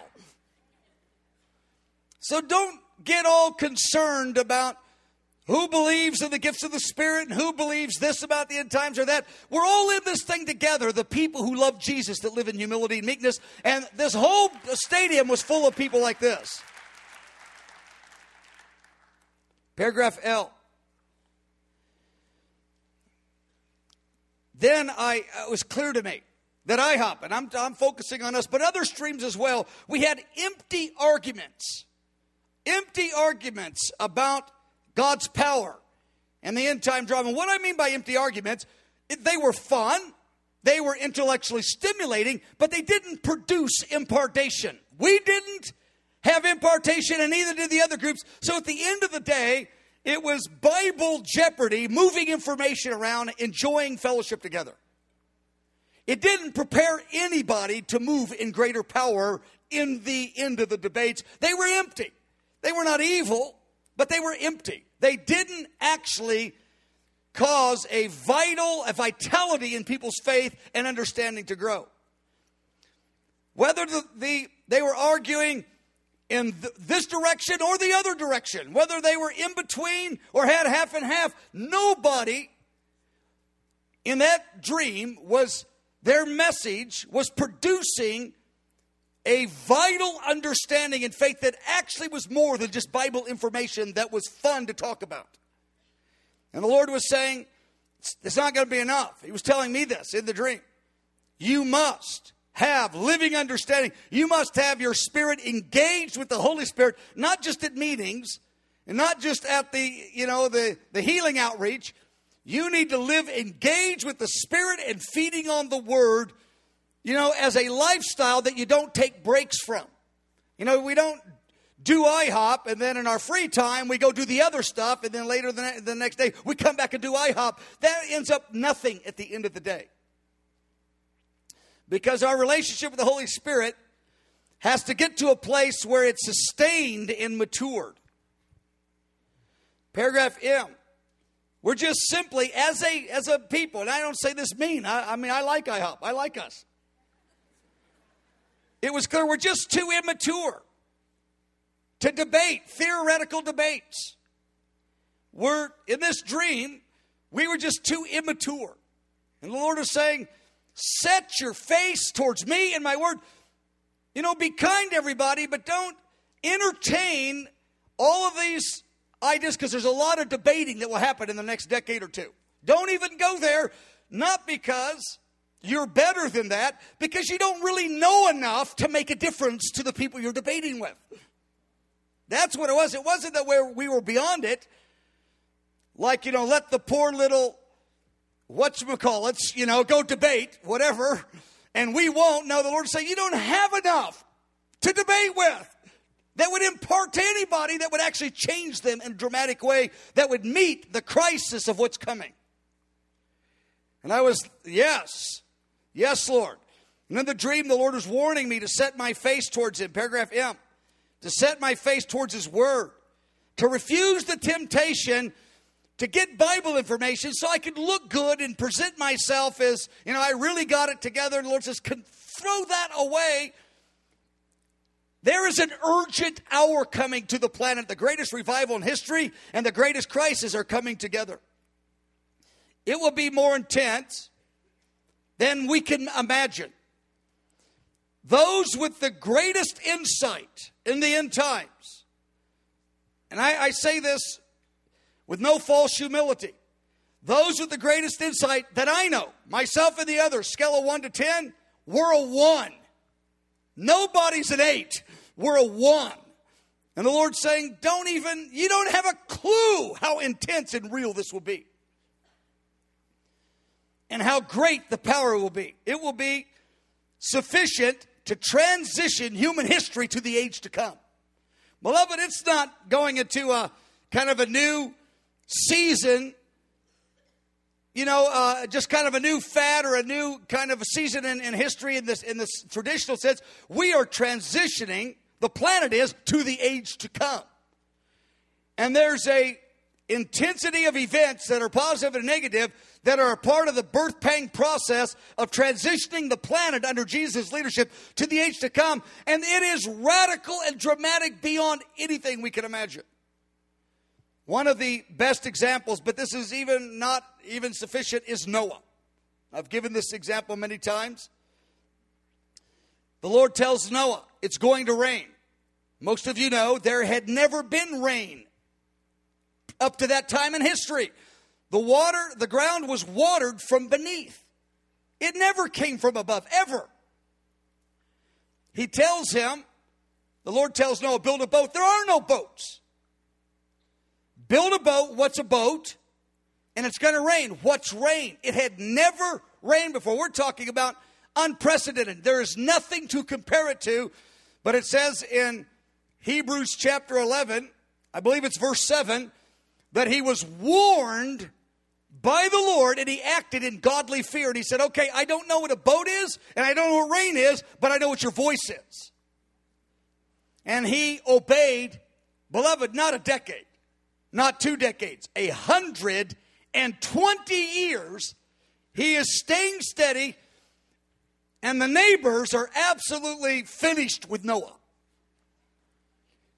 So don't get all concerned about who believes in the gifts of the Spirit and who believes this about the end times or that. We're all in this thing together, the people who love Jesus that live in humility and meekness. And this whole stadium was full of people like this. Paragraph L. Then I, it was clear to me that I hop, and I'm, I'm focusing on us, but other streams as well. We had empty arguments, empty arguments about God's power and the end time drama. What I mean by empty arguments, they were fun, they were intellectually stimulating, but they didn't produce impartation. We didn't have impartation, and neither did the other groups. So at the end of the day, it was Bible jeopardy, moving information around, enjoying fellowship together. It didn't prepare anybody to move in greater power in the end of the debates. They were empty. They were not evil, but they were empty. They didn't actually cause a vital, a vitality in people's faith and understanding to grow. Whether the, the they were arguing in th- this direction or the other direction, whether they were in between or had half and half. Nobody in that dream was, their message was producing a vital understanding and faith that actually was more than just Bible information that was fun to talk about. And the Lord was saying, it's not going to be enough. He was telling me this in the dream. You must have living understanding. You must have your spirit engaged with the Holy Spirit, not just at meetings and not just at the, you know, the, the healing outreach. You need to live engaged with the Spirit and feeding on the Word, you know, as a lifestyle that you don't take breaks from. You know, we don't do I hop and then in our free time we go do the other stuff, and then later the, ne- the next day we come back and do I hop. That ends up nothing at the end of the day. Because our relationship with the Holy Spirit has to get to a place where it's sustained and matured. Paragraph M. We're just simply, as a as a people, and I don't say this mean. I, I mean, I like I hop. I like us. It was clear we're just too immature to debate theoretical debates. We're, in this dream, we were just too immature. And the Lord is saying, set your face towards me and my word. You know, be kind to everybody, but don't entertain all of these ideas, because there's a lot of debating that will happen in the next decade or two. Don't even go there, not because you're better than that, because you don't really know enough to make a difference to the people you're debating with. That's what it was. It wasn't that we were, we were beyond it. Like, you know, let the poor little, whatchamacallits, you know, go debate, whatever, and we won't. No, the Lord said, you don't have enough to debate with that would impart to anybody, that would actually change them in a dramatic way, that would meet the crisis of what's coming. And I was, yes, yes, Lord. And in the dream, the Lord was warning me to set my face towards Him, paragraph M, to set my face towards His Word, to refuse the temptation to get Bible information so I could look good and present myself as, you know, I really got it together. And the Lord says, throw that away. There is an urgent hour coming to the planet. The greatest revival in history and the greatest crisis are coming together. It will be more intense than we can imagine. Those with the greatest insight in the end times, and I, I say this with no false humility, those with the greatest insight that I know, myself and the others, scale of one to ten, we're a one. Nobody's an eight. We're a one. And the Lord's saying, don't even, you don't have a clue how intense and real this will be. And how great the power will be. It will be sufficient to transition human history to the age to come. Beloved, it's not going into a kind of a new season, you know, uh, just kind of a new fad or a new kind of a season in, in history in this in this traditional sense. We are transitioning, the planet is, to the age to come. And there's a intensity of events that are positive and negative that are a part of the birth pang process of transitioning the planet under Jesus' leadership to the age to come. And it is radical and dramatic beyond anything we can imagine. One of the best examples, but this is even not even sufficient, is Noah. I've given this example many times. The Lord tells Noah, it's going to rain. Most of you know there had never been rain up to that time in history. The water, the ground was watered from beneath. It never came from above, ever. He tells him, the Lord tells Noah, build a boat. There are no boats. Build a boat. What's a boat? And it's going to rain. What's rain? It had never rained before. We're talking about unprecedented. There is nothing to compare it to. But it says in Hebrews chapter eleven, I believe it's verse seven, that he was warned by the Lord and he acted in godly fear. And he said, okay, I don't know what a boat is and I don't know what rain is, but I know what your voice is. And he obeyed, beloved, not a decade, not two decades, a hundred and twenty years. He is staying steady, and the neighbors are absolutely finished with Noah.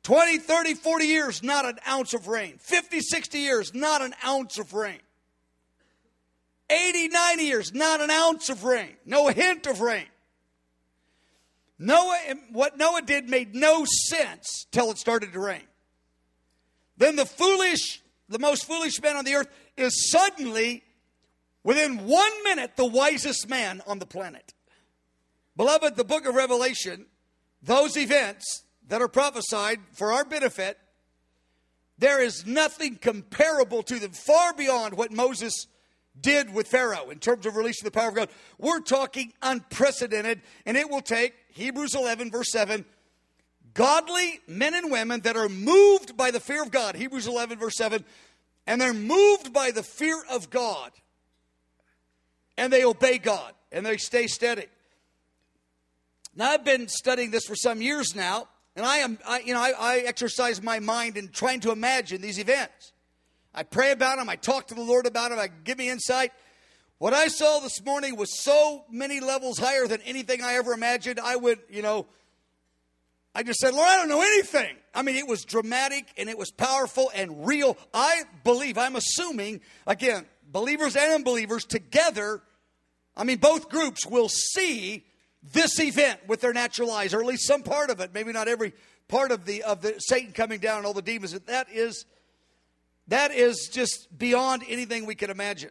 twenty, thirty, forty years, not an ounce of rain. fifty, sixty years, not an ounce of rain. eighty, ninety years, not an ounce of rain. No hint of rain. Noah, what Noah did made no sense till it started to rain. Then the foolish, the most foolish man on the earth is suddenly, within one minute, the wisest man on the planet. Beloved, the book of Revelation, those events that are prophesied for our benefit, there is nothing comparable to them, far beyond what Moses did with Pharaoh in terms of releasing the power of God. We're talking unprecedented, and it will take, Hebrews eleven, verse seven, godly men and women that are moved by the fear of God, Hebrews eleven, verse seven, and they're moved by the fear of God, and they obey God, and they stay steady. Now, I've been studying this for some years now, and I am, I, you know, I, I exercise my mind in trying to imagine these events. I pray about them. I talk to the Lord about them. I give me insight. What I saw this morning was so many levels higher than anything I ever imagined. I would, you know, I just said, Lord, I don't know anything. I mean, it was dramatic and it was powerful and real. I believe, I'm assuming, again, believers and unbelievers together, I mean, both groups will see this event with their natural eyes, or at least some part of it. Maybe not every part of the of the Satan coming down and all the demons. That is, that is just beyond anything we can imagine.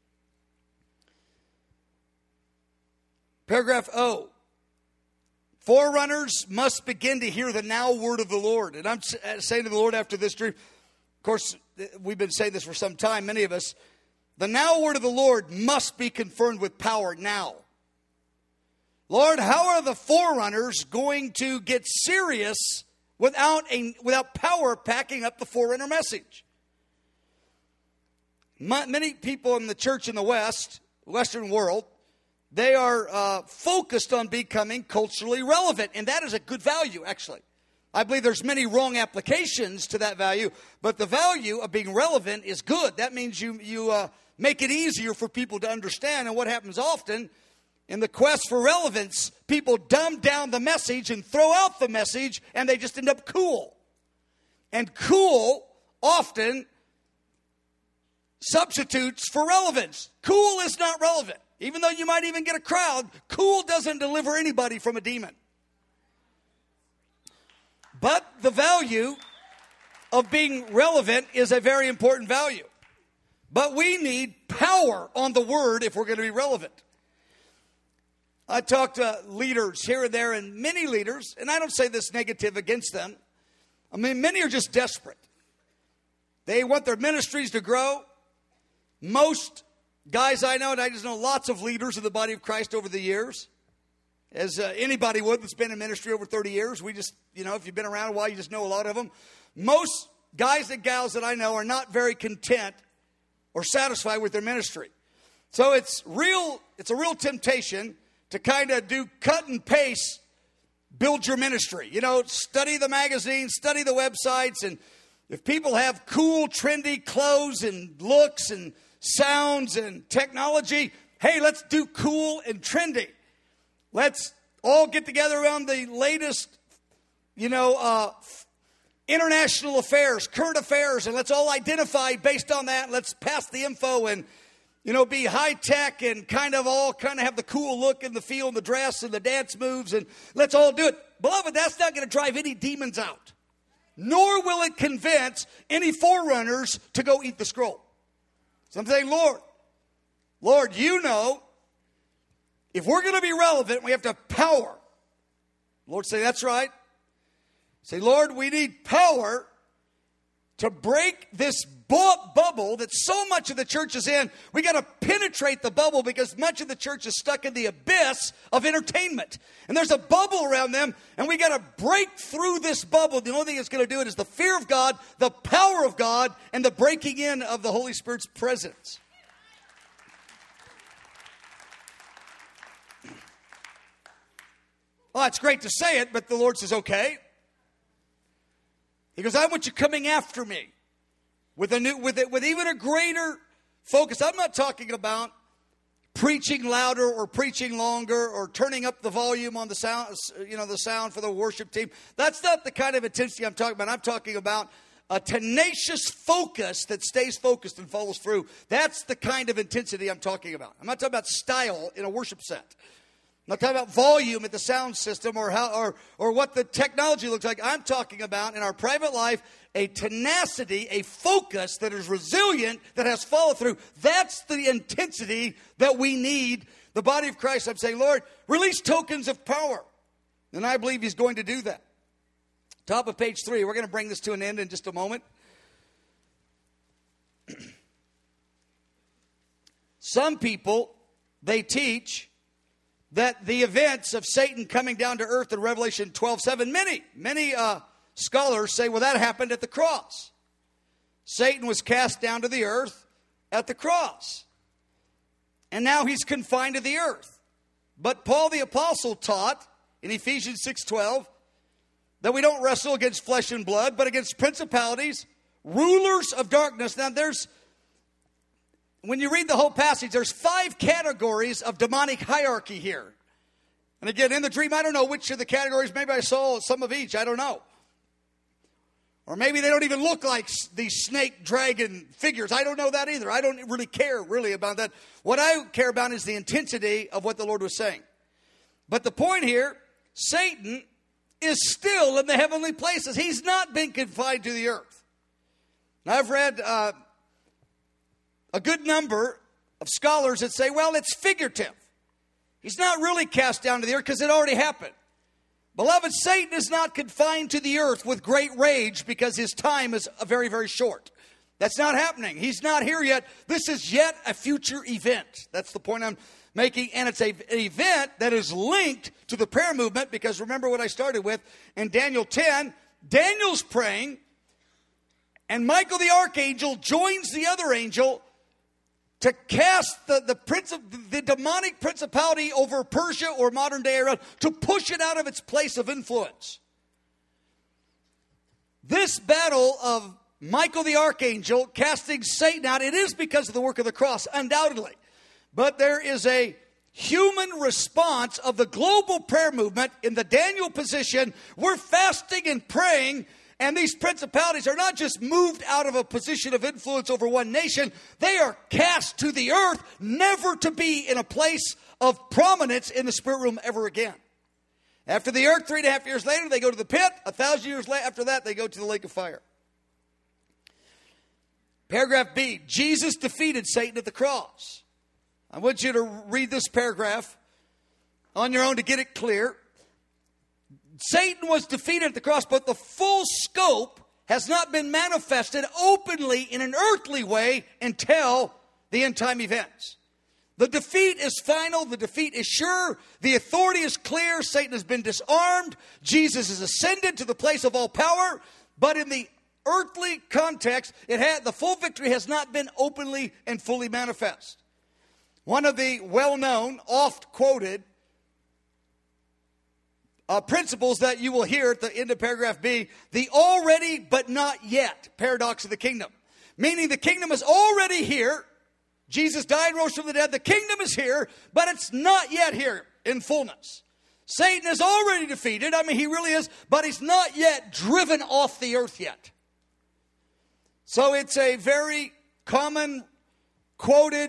Paragraph O. Forerunners must begin to hear the now word of the Lord. And I'm saying to the Lord after this dream, of course, we've been saying this for some time, many of us, the now word of the Lord must be confirmed with power now. Lord, how are the forerunners going to get serious without a, without power backing up the forerunner message? My, many people in the church in the West, Western world, they are uh, focused on becoming culturally relevant, and that is a good value, actually. I believe there's many wrong applications to that value, but the value of being relevant is good. That means you, you uh, make it easier for people to understand, and what happens often in the quest for relevance, people dumb down the message and throw out the message, and they just end up cool. And cool often substitutes for relevance. Cool is not relevant. Even though you might even get a crowd, cool doesn't deliver anybody from a demon. But the value of being relevant is a very important value. But we need power on the word if we're going to be relevant. I talk to leaders here and there, and many leaders, and I don't say this negative against them. I mean, many are just desperate. They want their ministries to grow. Most guys I know, and I just know lots of leaders of the body of Christ over the years, as uh, anybody would that's been in ministry over thirty years. We just, you know, if you've been around a while, you just know a lot of them. Most guys and gals that I know are not very content or satisfied with their ministry. So it's real, it's a real temptation to kind of do cut and paste, build your ministry. You know, study the magazines, study the websites, and if people have cool, trendy clothes and looks and sounds and technology, hey, let's do cool and trendy. Let's all get together around the latest, you know, uh, international affairs, current affairs, and let's all identify based on that. Let's pass the info and, you know, be high tech and kind of all kind of have the cool look and the feel and the dress and the dance moves, and let's all do it. Beloved, that's not going to drive any demons out, nor will it convince any forerunners to go eat the scroll. So I'm saying, Lord, Lord, you know, if we're going to be relevant, we have to have power. Lord say, that's right. Say, Lord, we need power to break this bu- bubble that so much of the church is in. We got to penetrate the bubble because much of the church is stuck in the abyss of entertainment. And there's a bubble around them, and we got to break through this bubble. The only thing that's going to do it is the fear of God, the power of God, and the breaking in of the Holy Spirit's presence. Well, it's great to say it, but the Lord says, okay. He goes, I want you coming after me with a new, with it, with even a greater focus. I'm not talking about preaching louder or preaching longer or turning up the volume on the sound, you know, the sound for the worship team. That's not the kind of intensity I'm talking about. I'm talking about a tenacious focus that stays focused and follows through. That's the kind of intensity I'm talking about. I'm not talking about style in a worship set. I'm not talking about volume at the sound system or how or or what the technology looks like. I'm talking about in our private life a tenacity, a focus that is resilient, that has follow through. That's the intensity that we need. The body of Christ, I'm saying, Lord, release tokens of power. And I believe He's going to do that. Top of page three. We're going to bring this to an end in just a moment. Some people, they teach that the events of Satan coming down to earth in Revelation twelve seven, many, many uh, scholars say, well, that happened at the cross. Satan was cast down to the earth at the cross. And now he's confined to the earth. But Paul the Apostle taught in Ephesians six twelve that we don't wrestle against flesh and blood, but against principalities, rulers of darkness. Now there's, when you read the whole passage, there's five categories of demonic hierarchy here. And again, in the dream, I don't know which of the categories. Maybe I saw some of each. I don't know. Or maybe they don't even look like these snake dragon figures. I don't know that either. I don't really care really about that. What I care about is the intensity of what the Lord was saying. But the point here, Satan is still in the heavenly places. He's not been confined to the earth. Now, I've read uh, a good number of scholars that say, well, it's figurative. He's not really cast down to the earth because it already happened. Beloved, Satan is not confined to the earth with great rage because his time is very, very short. That's not happening. He's not here yet. This is yet a future event. That's the point I'm making. And it's a, an event that is linked to the prayer movement because remember what I started with in Daniel ten. Daniel's praying and Michael the archangel joins the other angel to cast the, the, prince of, the demonic principality over Persia or modern day Iran, to push it out of its place of influence. This battle of Michael the archangel casting Satan out, it is because of the work of the cross, undoubtedly. But there is a human response of the global prayer movement in the Daniel position. We're fasting and praying. And these principalities are not just moved out of a position of influence over one nation. They are cast to the earth, never to be in a place of prominence in the spirit realm ever again. After the earth, three and a half years later, they go to the pit. A thousand years later, after that, they go to the lake of fire. Paragraph B, Jesus defeated Satan at the cross. I want you to read this paragraph on your own to get it clear. Satan was defeated at the cross, but the full scope has not been manifested openly in an earthly way until the end time events. The defeat is final. The defeat is sure. The authority is clear. Satan has been disarmed. Jesus is ascended to the place of all power. But in the earthly context, it had, the full victory has not been openly and fully manifest. One of the well-known, oft-quoted Uh, principles that you will hear at the end of paragraph B, the already but not yet paradox of the kingdom. Meaning the kingdom is already here. Jesus died and rose from the dead. The kingdom is here, but it's not yet here in fullness. Satan is already defeated. I mean, he really is, but he's not yet driven off the earth yet. So it's a very common quoted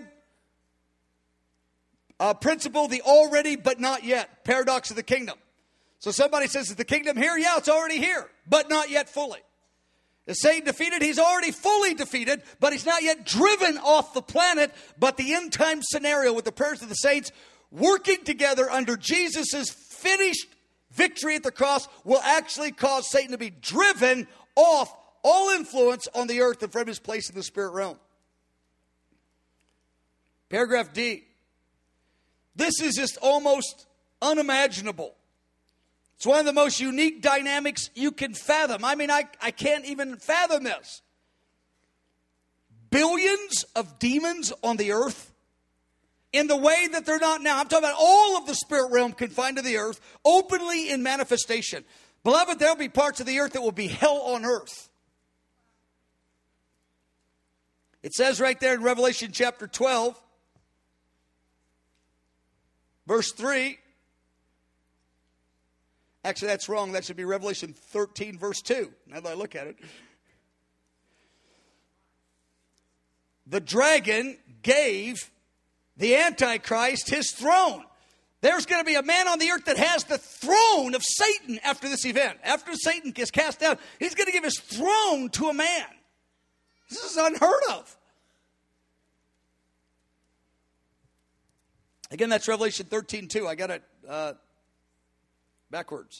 uh, principle, the already but not yet paradox of the kingdom. So somebody says, is the kingdom here? Yeah, it's already here, but not yet fully. Is Satan defeated? He's already fully defeated, but he's not yet driven off the planet. But the end time scenario with the prayers of the saints working together under Jesus' finished victory at the cross will actually cause Satan to be driven off all influence on the earth and from his place in the spirit realm. Paragraph D. This is just almost unimaginable. It's one of the most unique dynamics you can fathom. I mean, I, I can't even fathom this. Billions of demons on the earth in the way that they're not now. I'm talking about all of the spirit realm confined to the earth, openly in manifestation. Beloved, there'll be parts of the earth that will be hell on earth. It says right there in Revelation chapter twelve, verse three. Actually, that's wrong. That should be Revelation thirteen, verse two. Now that I look at it. The dragon gave the Antichrist his throne. There's going to be a man on the earth that has the throne of Satan after this event. After Satan is cast down, he's going to give his throne to a man. This is unheard of. Again, that's Revelation thirteen two. I got it uh, backwards.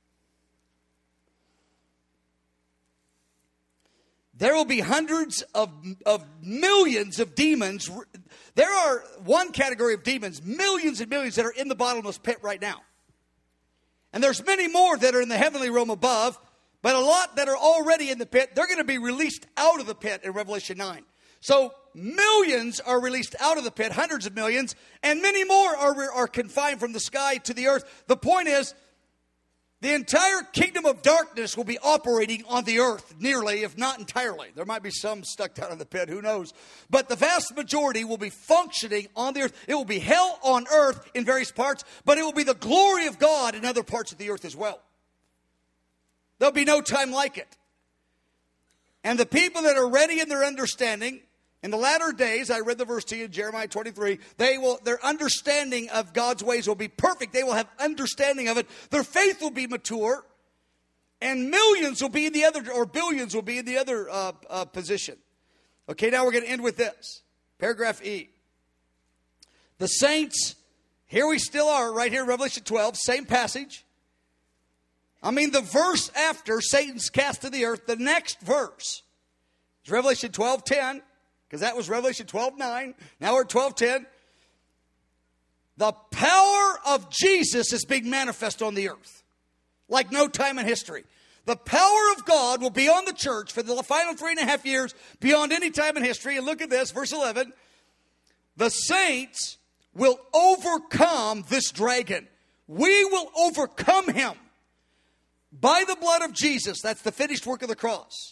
There will be hundreds of, of millions of demons. There are one category of demons, millions and millions that are in the bottomless pit right now. And there's many more that are in the heavenly realm above, but a lot that are already in the pit, they're going to be released out of the pit in Revelation nine. So millions are released out of the pit, hundreds of millions, and many more are, are confined from the sky to the earth. The point is, the entire kingdom of darkness will be operating on the earth, nearly, if not entirely. There might be some stuck down in the pit, who knows. But the vast majority will be functioning on the earth. It will be hell on earth in various parts, but it will be the glory of God in other parts of the earth as well. There'll be no time like it. And the people that are ready in their understanding, in the latter days, I read the verse to you in Jeremiah twenty-three, they will, their understanding of God's ways will be perfect. They will have understanding of it. Their faith will be mature. And millions will be in the other, or billions will be in the other uh, uh, position. Okay, now we're going to end with this. Paragraph E. The saints, here we still are, right here in Revelation twelve, same passage. I mean, the verse after Satan's cast to the earth, the next verse is Revelation twelve ten. Because that was Revelation twelve nine. Now we're at twelve ten. The power of Jesus is being manifest on the earth. Like no time in history. The power of God will be on the church for the final three and a half years beyond any time in history. And look at this, verse eleven. The saints will overcome this dragon. We will overcome him by the blood of Jesus. That's the finished work of the cross.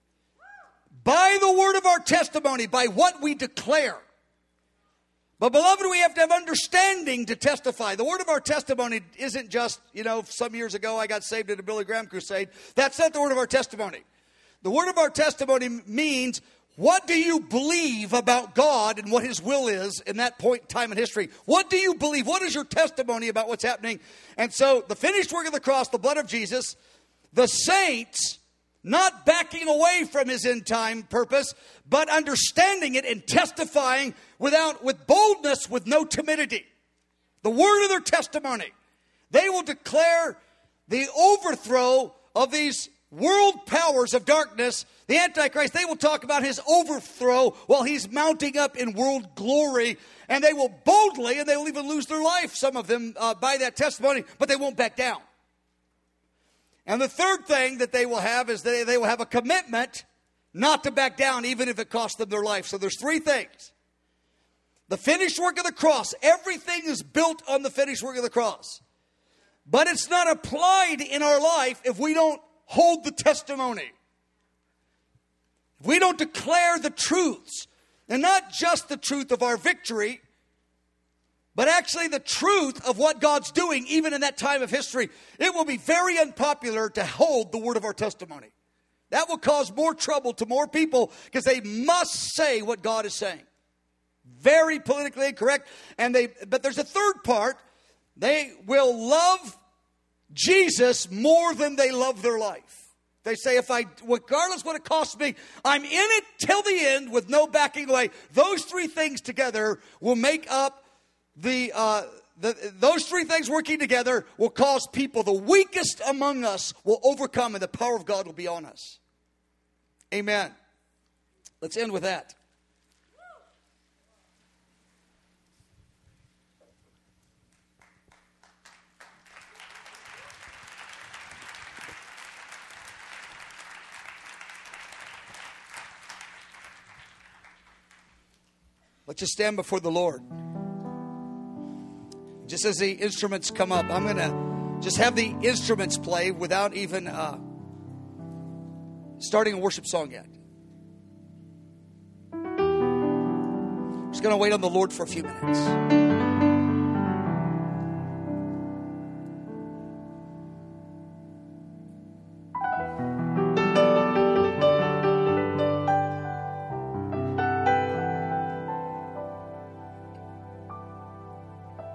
By the word of our testimony, by what we declare. But beloved, we have to have understanding to testify. The word of our testimony isn't just, you know, some years ago I got saved at a Billy Graham crusade. That's not the word of our testimony. The word of our testimony means, what do you believe about God and what his will is in that point in time in history? What do you believe? What is your testimony about what's happening? And so the finished work of the cross, the blood of Jesus, the saints, not backing away from his end time purpose, but understanding it and testifying without, with boldness, with no timidity. The word of their testimony. They will declare the overthrow of these world powers of darkness, the Antichrist. They will talk about his overthrow while he's mounting up in world glory. And they will boldly, and they will even lose their life, some of them, uh, by that testimony, but they won't back down. And the third thing that they will have is they, they will have a commitment not to back down, even if it costs them their life. So there's three things. The finished work of the cross. Everything is built on the finished work of the cross. But it's not applied in our life if we don't hold the testimony. If we don't declare the truths. And not just the truth of our victory, but actually the truth of what God's doing, even in that time of history. It will be very unpopular to hold the word of our testimony. That will cause more trouble to more people because they must say what God is saying. Very politically incorrect. And they, but there's a third part. They will love Jesus more than they love their life. They say, if I, regardless what it costs me, I'm in it till the end with no backing away. Those three things together will make up The, uh, the those three things working together will cause people, the weakest among us, will overcome, and the power of God will be on us. Amen. Let's end with that. Let's just stand before the Lord. Just as the instruments come up, I'm going to just have the instruments play without even uh, starting a worship song yet. I'm just going to wait on the Lord for a few minutes.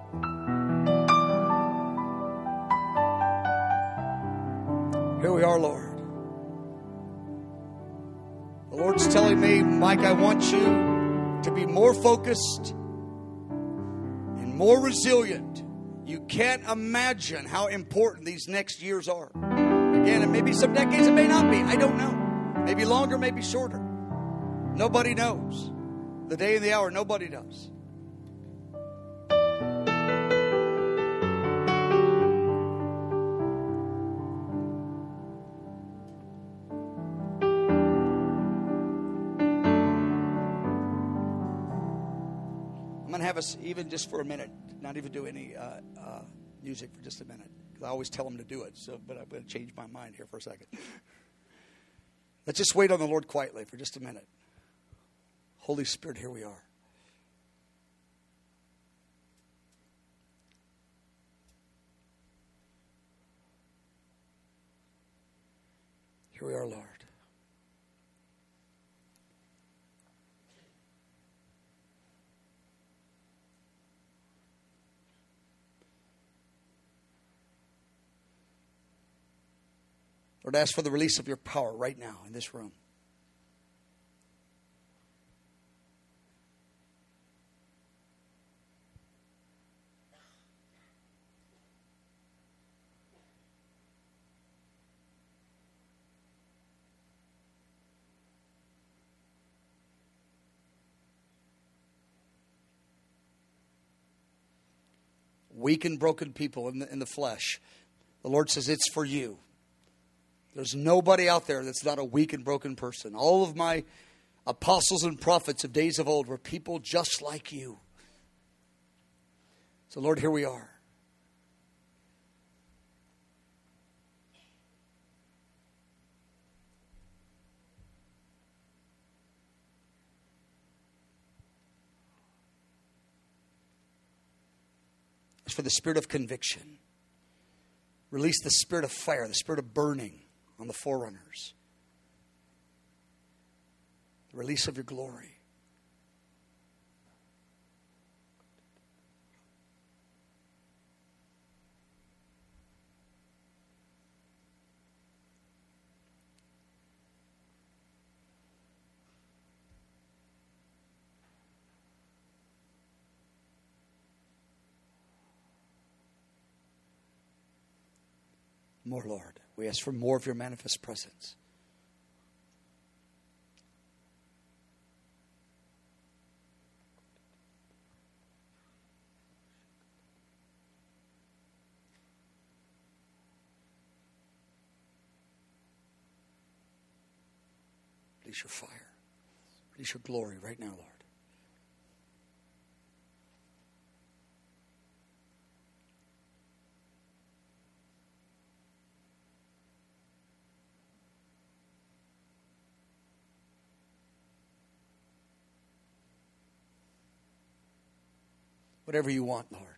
Here we are, Lord. The Lord's telling me, Mike, I want you to be more focused and more resilient. You can't imagine how important these next years are. Again, and maybe some decades it may not be. I don't know. Maybe longer, maybe shorter. Nobody knows. The day and the hour, nobody does. I'm going to have us, even just for a minute, not even do any uh, uh, music for just a minute. Because I always tell them to do it. So, but I'm going to change my mind here for a second. Let's just wait on the Lord quietly for just a minute. Holy Spirit, here we are. Here we are, Lord. Lord, ask for the release of your power right now in this room. Weak and broken people in the, in the flesh. The Lord says it's for you. There's nobody out there that's not a weak and broken person. All of my apostles and prophets of days of old were people just like you. So, Lord, here we are. It's for the spirit of conviction. Release the spirit of fire, the spirit of burning on the forerunners. The release of your glory. More, Lord. We ask for more of your manifest presence. Release your fire. Release your glory right now, Lord. Whatever you want, Lord.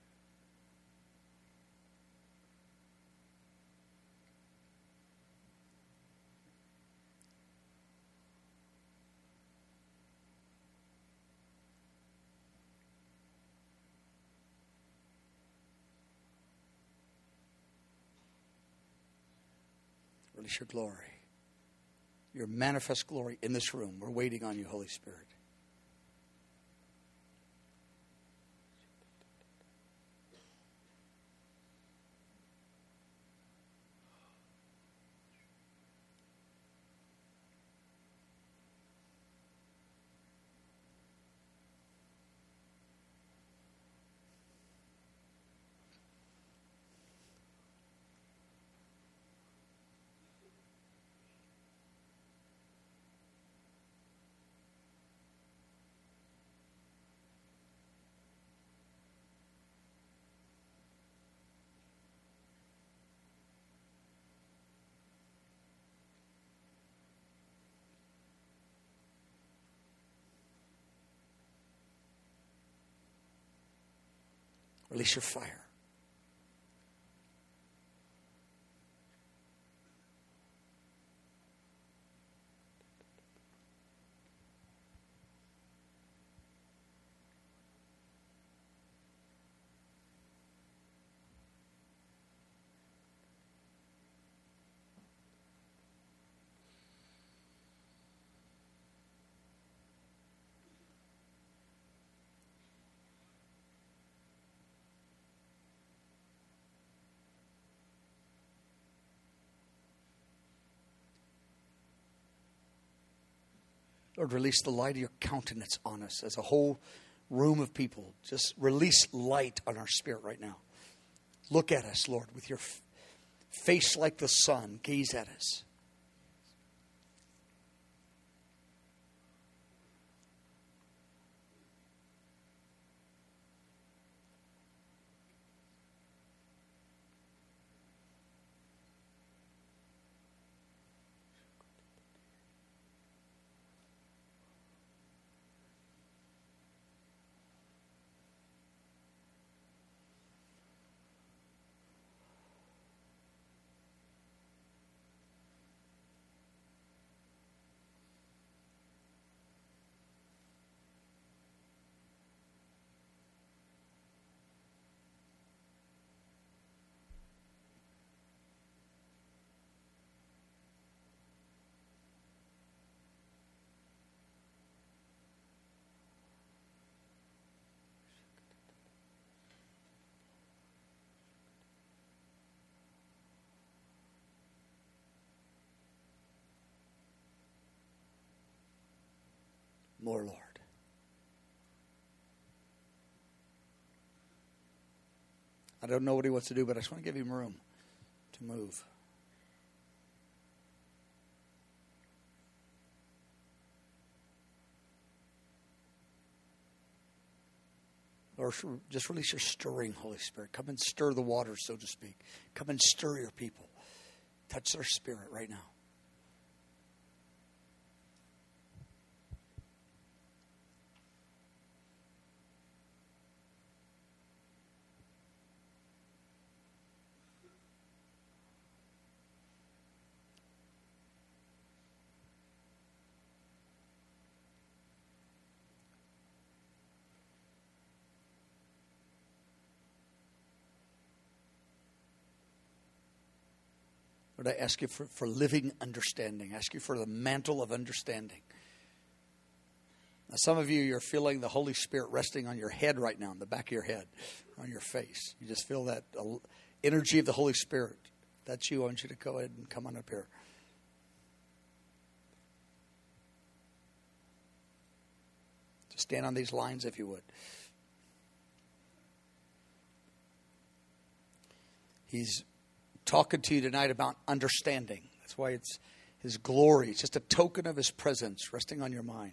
Release your glory. Your manifest glory in this room. We're waiting on you, Holy Spirit. Release your fire. Lord, release the light of your countenance on us as a whole room of people. Just release light on our spirit right now. Look at us, Lord, with your f- face like the sun. Gaze at us. More, Lord. I don't know what he wants to do, but I just want to give him room to move. Or just release your stirring, Holy Spirit. Come and stir the waters, so to speak. Come and stir your people. Touch their spirit right now. Lord, I ask you for, for living understanding. I ask you for the mantle of understanding. Now, some of you, you're feeling the Holy Spirit resting on your head right now, on the back of your head, on your face. You just feel that energy of the Holy Spirit. If that's you, I want you to go ahead and come on up here. Just stand on these lines if you would. He's talking to you tonight about understanding. That's why it's His glory. It's just a token of His presence resting on your mind.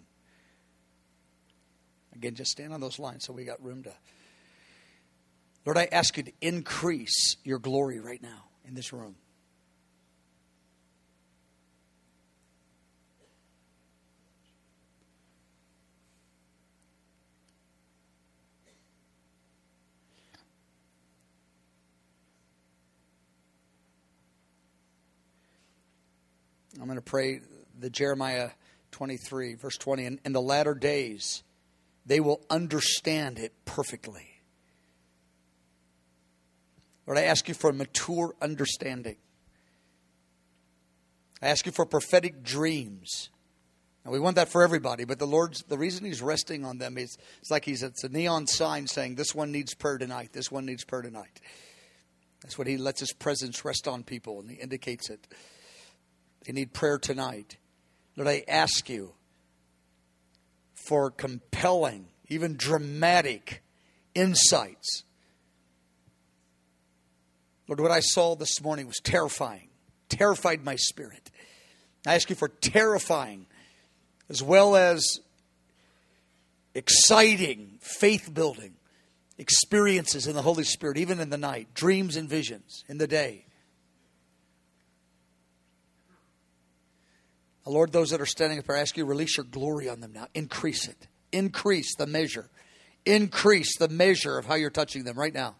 Again, just stand on those lines so we got room to. Lord, I ask you to increase your glory right now in this room. I'm going to pray the Jeremiah twenty-three, verse twenty. In, in the latter days, they will understand it perfectly. Lord, I ask you for a mature understanding. I ask you for prophetic dreams. And we want that for everybody, but the Lord's the reason He's resting on them is it's like He's it's a neon sign saying this one needs prayer tonight. This one needs prayer tonight. That's what He lets His presence rest on people, and He indicates it. They need prayer tonight. Lord, I ask you for compelling, even dramatic insights. Lord, what I saw this morning was terrifying. Terrified my spirit. I ask you for terrifying as well as exciting, faith-building experiences in the Holy Spirit, even in the night, dreams and visions in the day. Lord, those that are standing up, I ask you to release your glory on them now. Increase it. Increase the measure. Increase the measure of how you're touching them right now.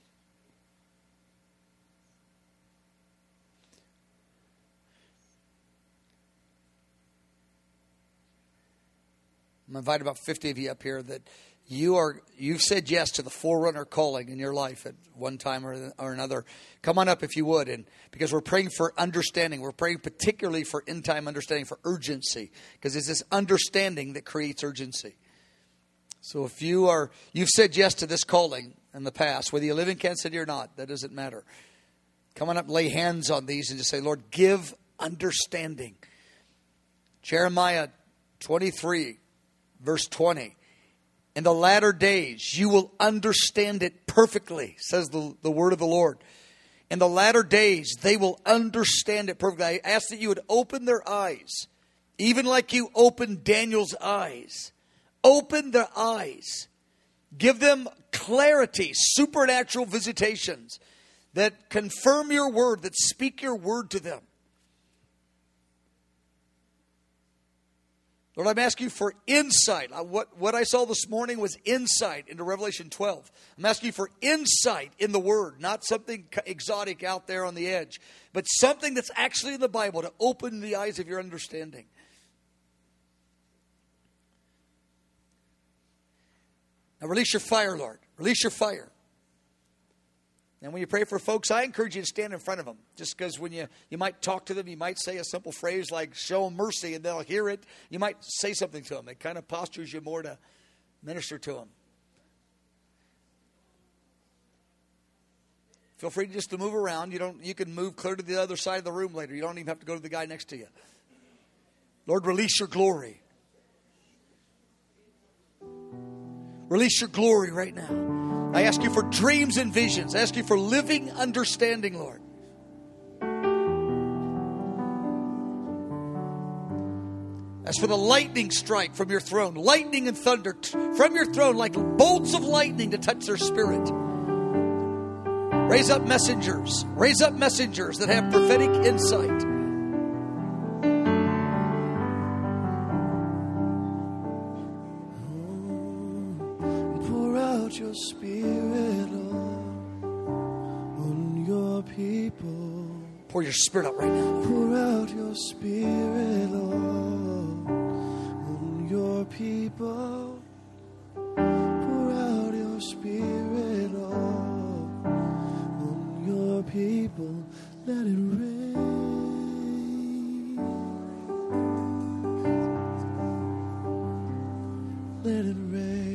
I'm going to invite about fifty of you up here that you are, you've said yes to the forerunner calling in your life at one time or, or another. Come on up if you would. And because we're praying for understanding. We're praying particularly for end time understanding, for urgency. Because it's this understanding that creates urgency. So if you are, you've said yes to this calling in the past, whether you live in Kansas City or not, that doesn't matter. Come on up, lay hands on these and just say, Lord, give understanding. Jeremiah twenty-three, verse twenty. In the latter days, you will understand it perfectly, says the, the word of the Lord. In the latter days, they will understand it perfectly. I ask that you would open their eyes, even like you opened Daniel's eyes. Open their eyes. Give them clarity, supernatural visitations that confirm your word, that speak your word to them. Lord, I'm asking you for insight. What, what I saw this morning was insight into Revelation twelve. I'm asking you for insight in the Word, not something exotic out there on the edge, but something that's actually in the Bible to open the eyes of your understanding. Now release your fire, Lord. Release your fire. And when you pray for folks, I encourage you to stand in front of them. Just because when you, you might talk to them, you might say a simple phrase like, show them mercy, and they'll hear it. You might say something to them. It kind of postures you more to minister to them. Feel free just to move around. You don't. You can move clear to the other side of the room later. You don't even have to go to the guy next to you. Lord, release your glory. Release your glory right now. I ask you for dreams and visions. I ask you for living understanding, Lord. As for the lightning strike from your throne, lightning and thunder t- from your throne like bolts of lightning to touch their spirit. Raise up messengers. Raise up messengers that have prophetic insight.
Your spirit, Lord, on your people.
Pour your spirit out right now.
Pour out your spirit, Lord, on your people. Pour out your spirit, Lord, on your people. Let it rain. Let it rain.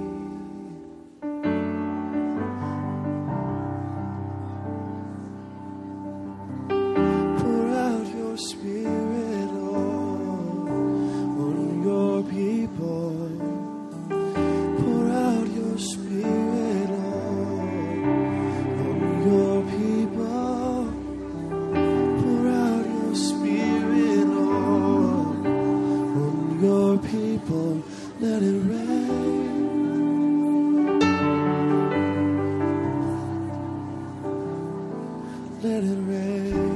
Spirit, Lord, on your people. Pour out your spirit, Lord, on your people. Pour out your spirit, Lord, on your people. Let it rain. Let it rain.